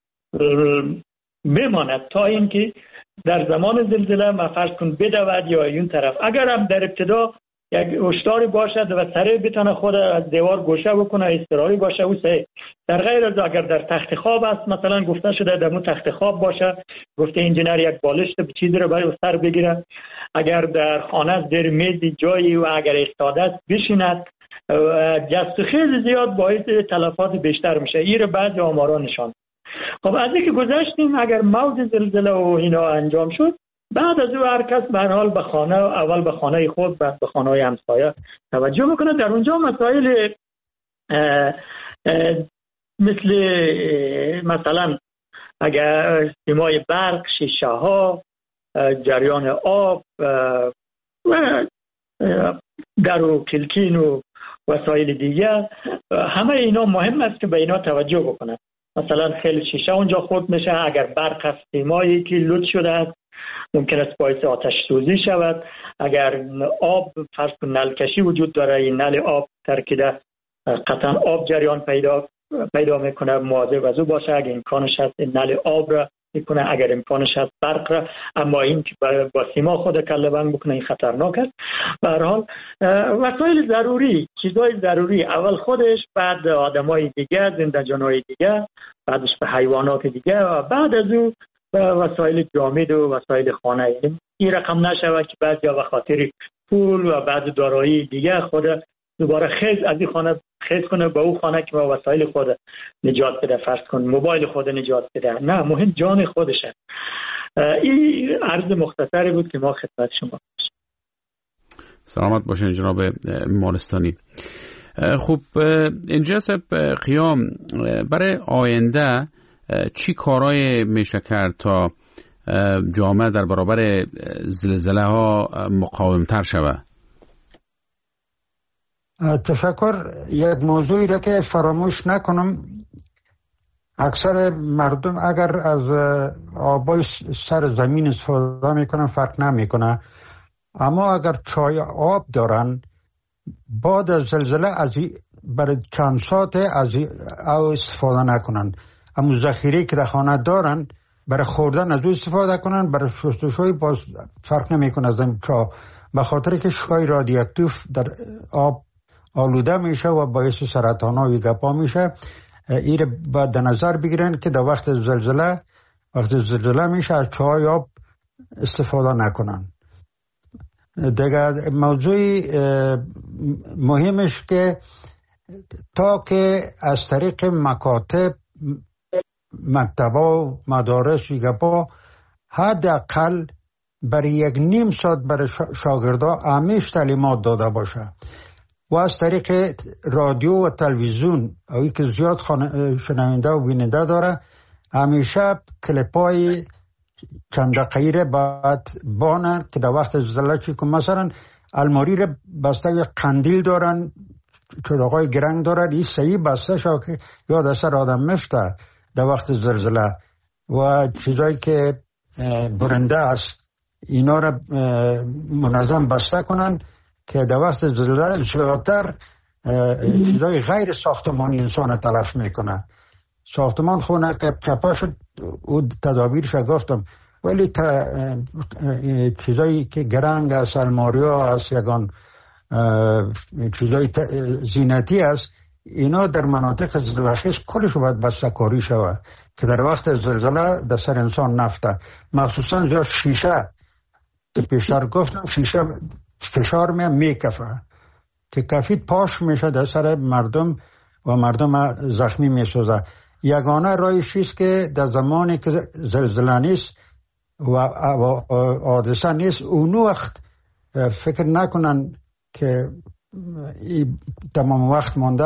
بماند تا اینکه در زمان زلزله ما فرض کن بدود یا این طرف. اگر هم در ابتدا یک هشداری باشد و سریع بتونه خود از دیوار گوشه بکنه، اضطراری باشه او سریع. در غیر از اگر در تخت خواب است، مثلا گفته شده در اون تخت خواب باشه، گفته انجینیر یک بالشت چیزی رو برای سر بگیره. اگر در خانه زیر میز جایی و اگر ایستاده است بشیند، جست و خیز زیاد باعث تلفات بیشتر میشه. این رو بعضی آمارا نشان. خب از اینکه گذشتیم، اگر موج زلزله و اینا انجام شد، بعد از او هر کس به هر حال به خانه، اول به خانه خود بعد به خانه های همسایه توجه میکنه. در اونجا مسائل مثلا اگر سیمای برق، شیشه ها، جریان آب و در و کلکین و وسایل دیگه، همه اینا مهم است که به اینا توجه بکنه. مثلا خیلی شیشه اونجا خورد میشه، اگر برق هست سیمایی که لود شده است ممکن است باعث آتش سوزی شود. اگر آب فرض کن نل کشی وجود داره، این نل آب ترکیده قطعا آب جریان پیدا میکنه، مواظب از او باشه. اگر امکانش هست نل آب را میکنه، اگر امکانش هست برق را، اما این که با سیما خود کله بند بکنه این خطرناک است. به هر حال وسایل ضروری، چیزای ضروری، اول خودش، بعد آدمای دیگه، زنده جانهای دیگه، بعدش به حیوانات دیگه و بعد از او به وسایل جامد و وسایل خانه. این رقم نشود که بعضیا به خاطر پول و بعد دارایی دیگه خود دوباره از این خانه خیز کنه به او خانه که با وسایل خود نجات بده، فرض کن موبایل خود نجات بده. نه، مهم جان خودشه. این عرض مختصری بود که ما خدمت شما. سلامت باشین جناب مالستانی. خب اینجا قیام برای آینده چی کارهای میشه کرد تا جامعه در برابر زلزله ها مقاومتر شود؟ تشکر. یک موضوعی را که فراموش نکنم، اکثر مردم اگر از آبای سر زمین استفاده میکنن فرق نمیکنه، اما اگر چای آب دارن بعد از زلزله برای چند ساعت از او استفاده نکنن. اما ذخیره که در خانه دارن برای خوردن از او استفاده کنن، برای شستشوی باز فرق نمیکنه از این چا، به خاطر که شای رادیواکتیو در آب آلوده میشه و باعث سرطان ها و گپا میشه. این باید در نظر بگیرن که در وقت زلزله میشه از چای آب استفاده نکنن. دیگه موضوع مهمش که تا که از طریق مکاتب، مکتبا و مدارس و گپا حداقل برای یک نیم ساعت برای شاگردا همیش تعلیمات داده باشه و از طریق رادیو و تلویزیون، اوی که زیاد شنونده و بیننده داره، همیشه کلیپای چند دقیقه بعد بانن که در وقت زلزله چی کن. مثلا الماری را بسته یک قندیل دارن، چراغای گرنگ دارن، این صحیح بسته شد که یاد اثر آدم مفته در وقت زلزله. و چیزایی که برنده است اینا را منظم بسته کنن که در وقت زلزله زیادتر چیزای غیر ساختمانی انسان تلف میکنه. ساختمان خونه که چپا شد او تدابیرش گفتم، ولی چیزایی که گرنگ است، الماریا است، یگان چیزای زینتی است، اینا در مناطق زلزله‌خیز کلش باید بسته‌کاری شود که در وقت زلزله در سر انسان نفته. مخصوصا زیاد شیشه که پیشتر گفتم، شیشه فشار میکفه که کفید پاش میشه در سر مردم و مردم زخمی میسوزه. یگانه رایش است که در زمانی که زلزله نیست و حادثه نیست، اون وقت فکر نکنن که تمام وقت مانده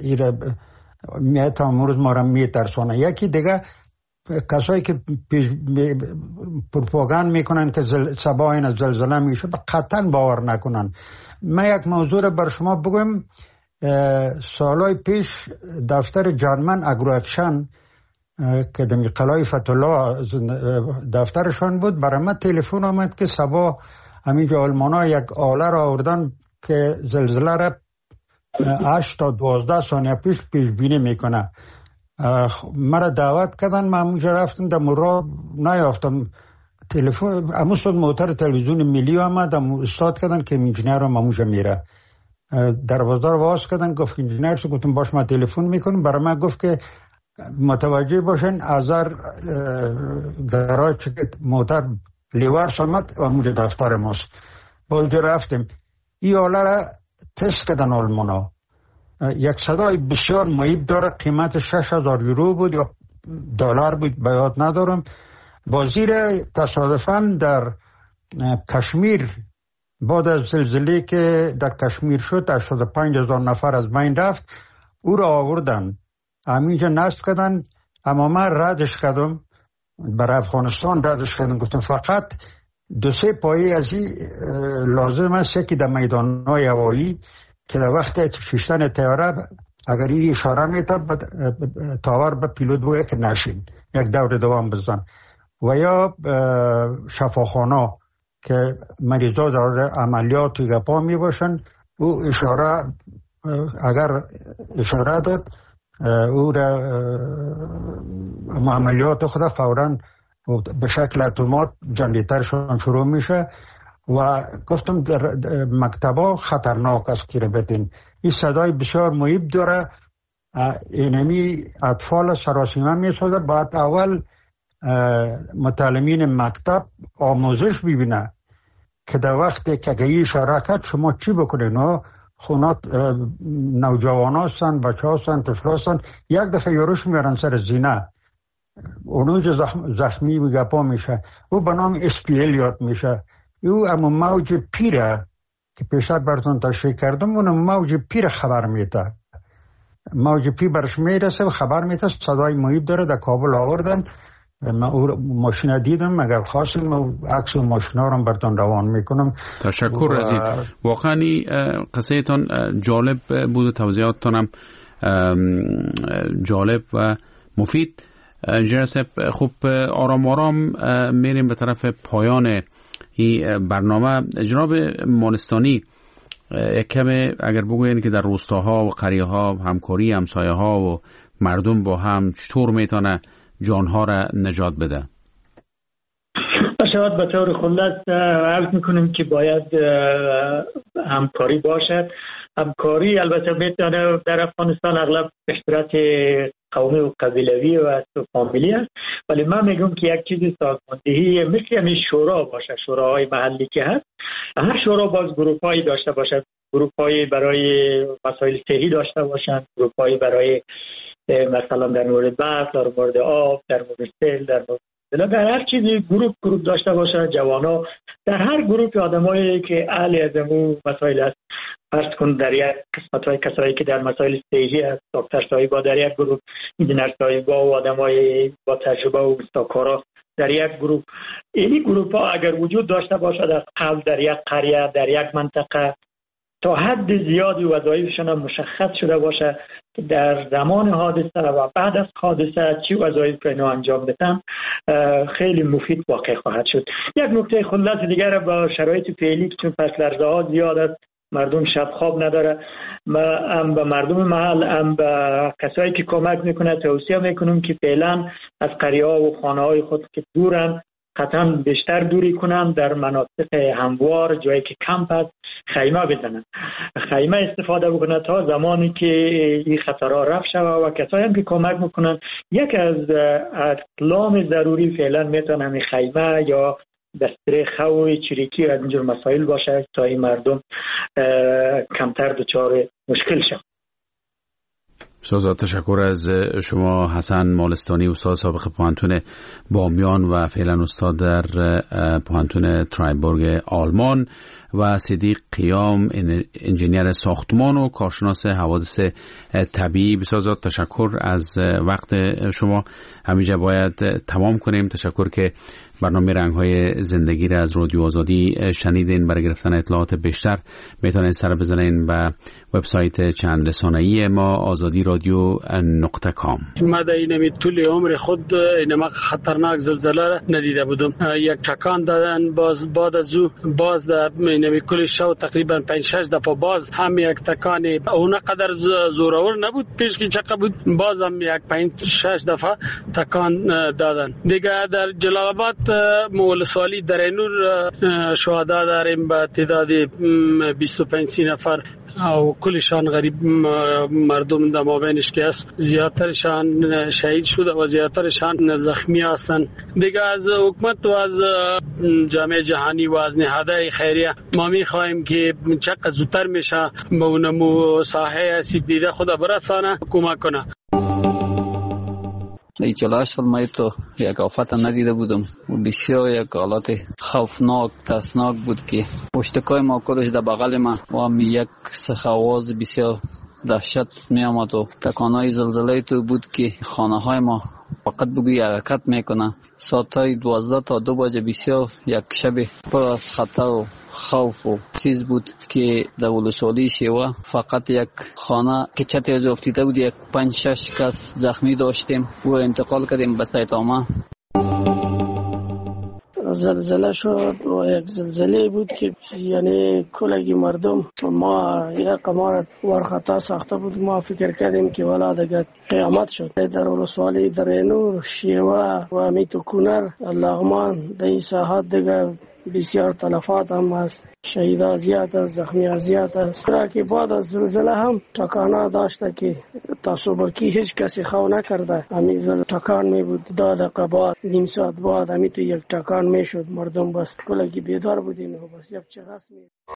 تمام روز ما را میترسونه. یکی دیگه کسایی که پروپاگاند میکنن که سبا این زلزله میشه، قطعا باور نکنن. من یک موضوع را بر شما بگم. سالهای پیش دفتر جرمن اگرو اکشن که در قلعه فتح‌الله دفترشان بود، برای من تلفن آمد که سبا همینجا آلمانا یک آله را آوردن که زلزله را 8 تا 12 ثانیه پیش بینی میکنه. مرا دعوت کردن، من همونجا رفتم، در مرا نیافتم تلفن. اموستاد موتر تلویزیون ملی آمد، استاد کردن که انجینیر هم همونجا میره. دروازه رو باز کردن، گفت انجینیر شو. گفتم باش من تلفن میکنم. برای من گفت که متوجه باشین ازار گراج که موتر لیوارس آمد و همونجا دفتر ماست. باز رفتیم، این آله را تست کردن آلمانا. یک صدای بسیار مهیب داره، قیمت 6,000 یورو بود یا دلار بود، به یاد ندارم. بازی را تصادفاً در کشمیر بعد از زلزله که در کشمیر شد 85,000 نفر از بین رفت، او را آوردن همینجا نصب کردن. اما من ردش کردم، برای افغانستان ردش کردم. گفتم فقط 2-3 پایه از این لازم است که در میدان‌های هوایی که در وقت کشتن طیاره اگر این اشاره میتر تاور به پیلوت بگه که نشین، یک دور دوام بزن. و یا شفاخانه که مریضا در عملیات گپا می باشن، او اشاره اگر اشاره داد او را عملیات خود فوراً به شکل اتومات جنریترشان شروع میشه. و گفتم در مکتبا خطرناک است که بتین این صدای بسیار مهیب داره. اینمی اطفال سراسیمه می سازه. باید اول متعلمین مکتب آموزش ببینه که در وقت که گیی شرکت شما چی بکنین. خونات نوجوان هستن، بچه هستن، طفل هستن، یک دفعه یاروش میارن سر زینه، اونو زخمی و گپا میشه. او به نام SPL یاد میشه. او اما موج پیره که پیشتر براتون تشریح کردم، اون موج پیر خبر میده. موج پی برش میرسه و خبر میده. صدای مهیب داره. در کابل آوردن، من او ماشین دیدم. اگر خواستیم عکس و ماشینا رو براتون روان میکنم. تشکر از این. واقعا قصه تان جالب بود و توضیحاتتان هم جالب و مفید. انجینیر صاحب، خوب آرام آرام میریم به طرف پایان این برنامه. جناب مالستانی، یک کمی اگر بگوین که در روستاها و قریه ها همکاری همسایه ها و مردم با هم چطور میتونه جانها را نجات بده؟ شاید به طور خلاص عرض میکنیم که باید همکاری باشد. همکاری البته میتونه در افغانستان اغلب به صورت قومی و قبیلوی و فامیلی است، ولی من میگم که یک چیز سازماندهی مثل همین شورا باشه، شوراهای محلی که هست. هر شورا باز گروپایی داشته باشد، گروپایی برای مسائل صحی داشته باشند، گروپایی برای مثلا در مورد برق، در مورد آب، در مورد سیل، در هر چیزی گروپ داشته باشه. جوانا در هر گروپ آدمایی که اهل از اون مسائل است، فرض کن در یک قسمت‌های کسایی که در مسائل صحی است، دکتر صاحبا در یک گروپ، انجینر صاحبا و آدمای با تجربه و استاکارا در یک گروپ. این گروپ‌ها اگر وجود داشته باشد از قبل در یک قریه، در یک منطقه، تا حد زیادی وظایفشون مشخص شده باشه که در زمان حادثه و بعد از حادثه چی وظایف اینا انجام بدن، خیلی مفید واقع خواهد شد. یک نکته خلاص دیگر با شرایط فعلی که چون پس لرزه ها زیاد است، مردم شب خواب نداره، هم به مردم محل هم به کسایی که کمک میکنه توصیه میکنم که فعلا از قریه ها و خانه های خود که دورن قطعا بیشتر دوری کنن، در مناطق هموار جایی که کمپ است خیمه بزنن، خیمه استفاده بکنن تا زمانی که این خطرها رفع شود. و کسایی هم که کمک میکنن، یک از اقلام ضروری فعلا میتونه همین خیمه یا بستر خوی چریکی و اینجور مسائل باشه تا این مردم کمتر دچار مشکل شد. بسیار تشکر از شما حسن مالستانی، استاد سابق پوهنتون بامیان و فعلا استاد در پوهنتون ترایبورگ آلمان، و صدیق قیام، انجینیر ساختمان و کارشناس حوادث طبیعی. بسیار تشکر از وقت شما. همینجا باید تمام کنیم. تشکر که برنامه رنگ‌های زندگی را از رادیو آزادی شنیدین. برای گرفتن اطلاعات بیشتر میتونید سر بزنین به وبسایت چند رسانه‌ای ما azadiradyo.com. من در این طول عمر خود اینما خطرناک زلزله ندیده بودم. یک چکان دادن، باز بعد از او باز در کل شو تقریبا 5-6 دفعه باز هم یک تکان اون قدر زورآور نبود پیش که چقدر بود، باز هم یک 5-6 دفعه تکان دادن. دیگه در جلال آباد مولسوالی در اینور شهدا داریم به تعداد 25-30 نفر او کلشان غریب مردم در مابینش که است، زیادترشان شهید شده و زیادترشان زخمی هستند. دیگه از حکومت و از جامعه جهانی و از نهادهای خیریه ما میخواهیم که چقدر زودتر میشه به اونمو ساحه آسیب دیده خود برسانه، کمک کنه. در 48 سال من تو یک آفت ندیده بودم و بسیار یک حالت خوفناک ترسناک بود که پشتکای ما کلش در بغل ما و هم یک سخواز بسیار دهشت می آمد و تکانهای زلزله تو بود که خانه های ما فقط بگوی حرکت میکنه. ساعتهای 12 تا 2 بجه بسیار یک شب پر از خطر و خوف و چیز بود که در ولسوالی شیوه فقط یک خانه که چتر از افتیده بود، یک 5-6 کس زخمی داشتیم و انتقال کردیم به سایتاما. زلزله شد و یک زلزله بود که یعنی کلگی مردم ما یک قمار ورخطا ساخته بود. ما فکر کردیم که والا دیگه قیامت شد. در ولسوالی درینور، شیوه و امیت و کنر، لغمان در این ساحات دیگه بسیار تلفات هم هست، شهیدان زیاد است، زخمی زیاد است. که بعد از زلزله هم تکانه داشته که تصوبکی هیچ کسی خو نکرده. همین تکان می بود 2 دقیقه بعد، نیم ساعت بعد همین تو یک تکان می شد. مردم بس کلگی بیدار بودیم و بس یک چغس می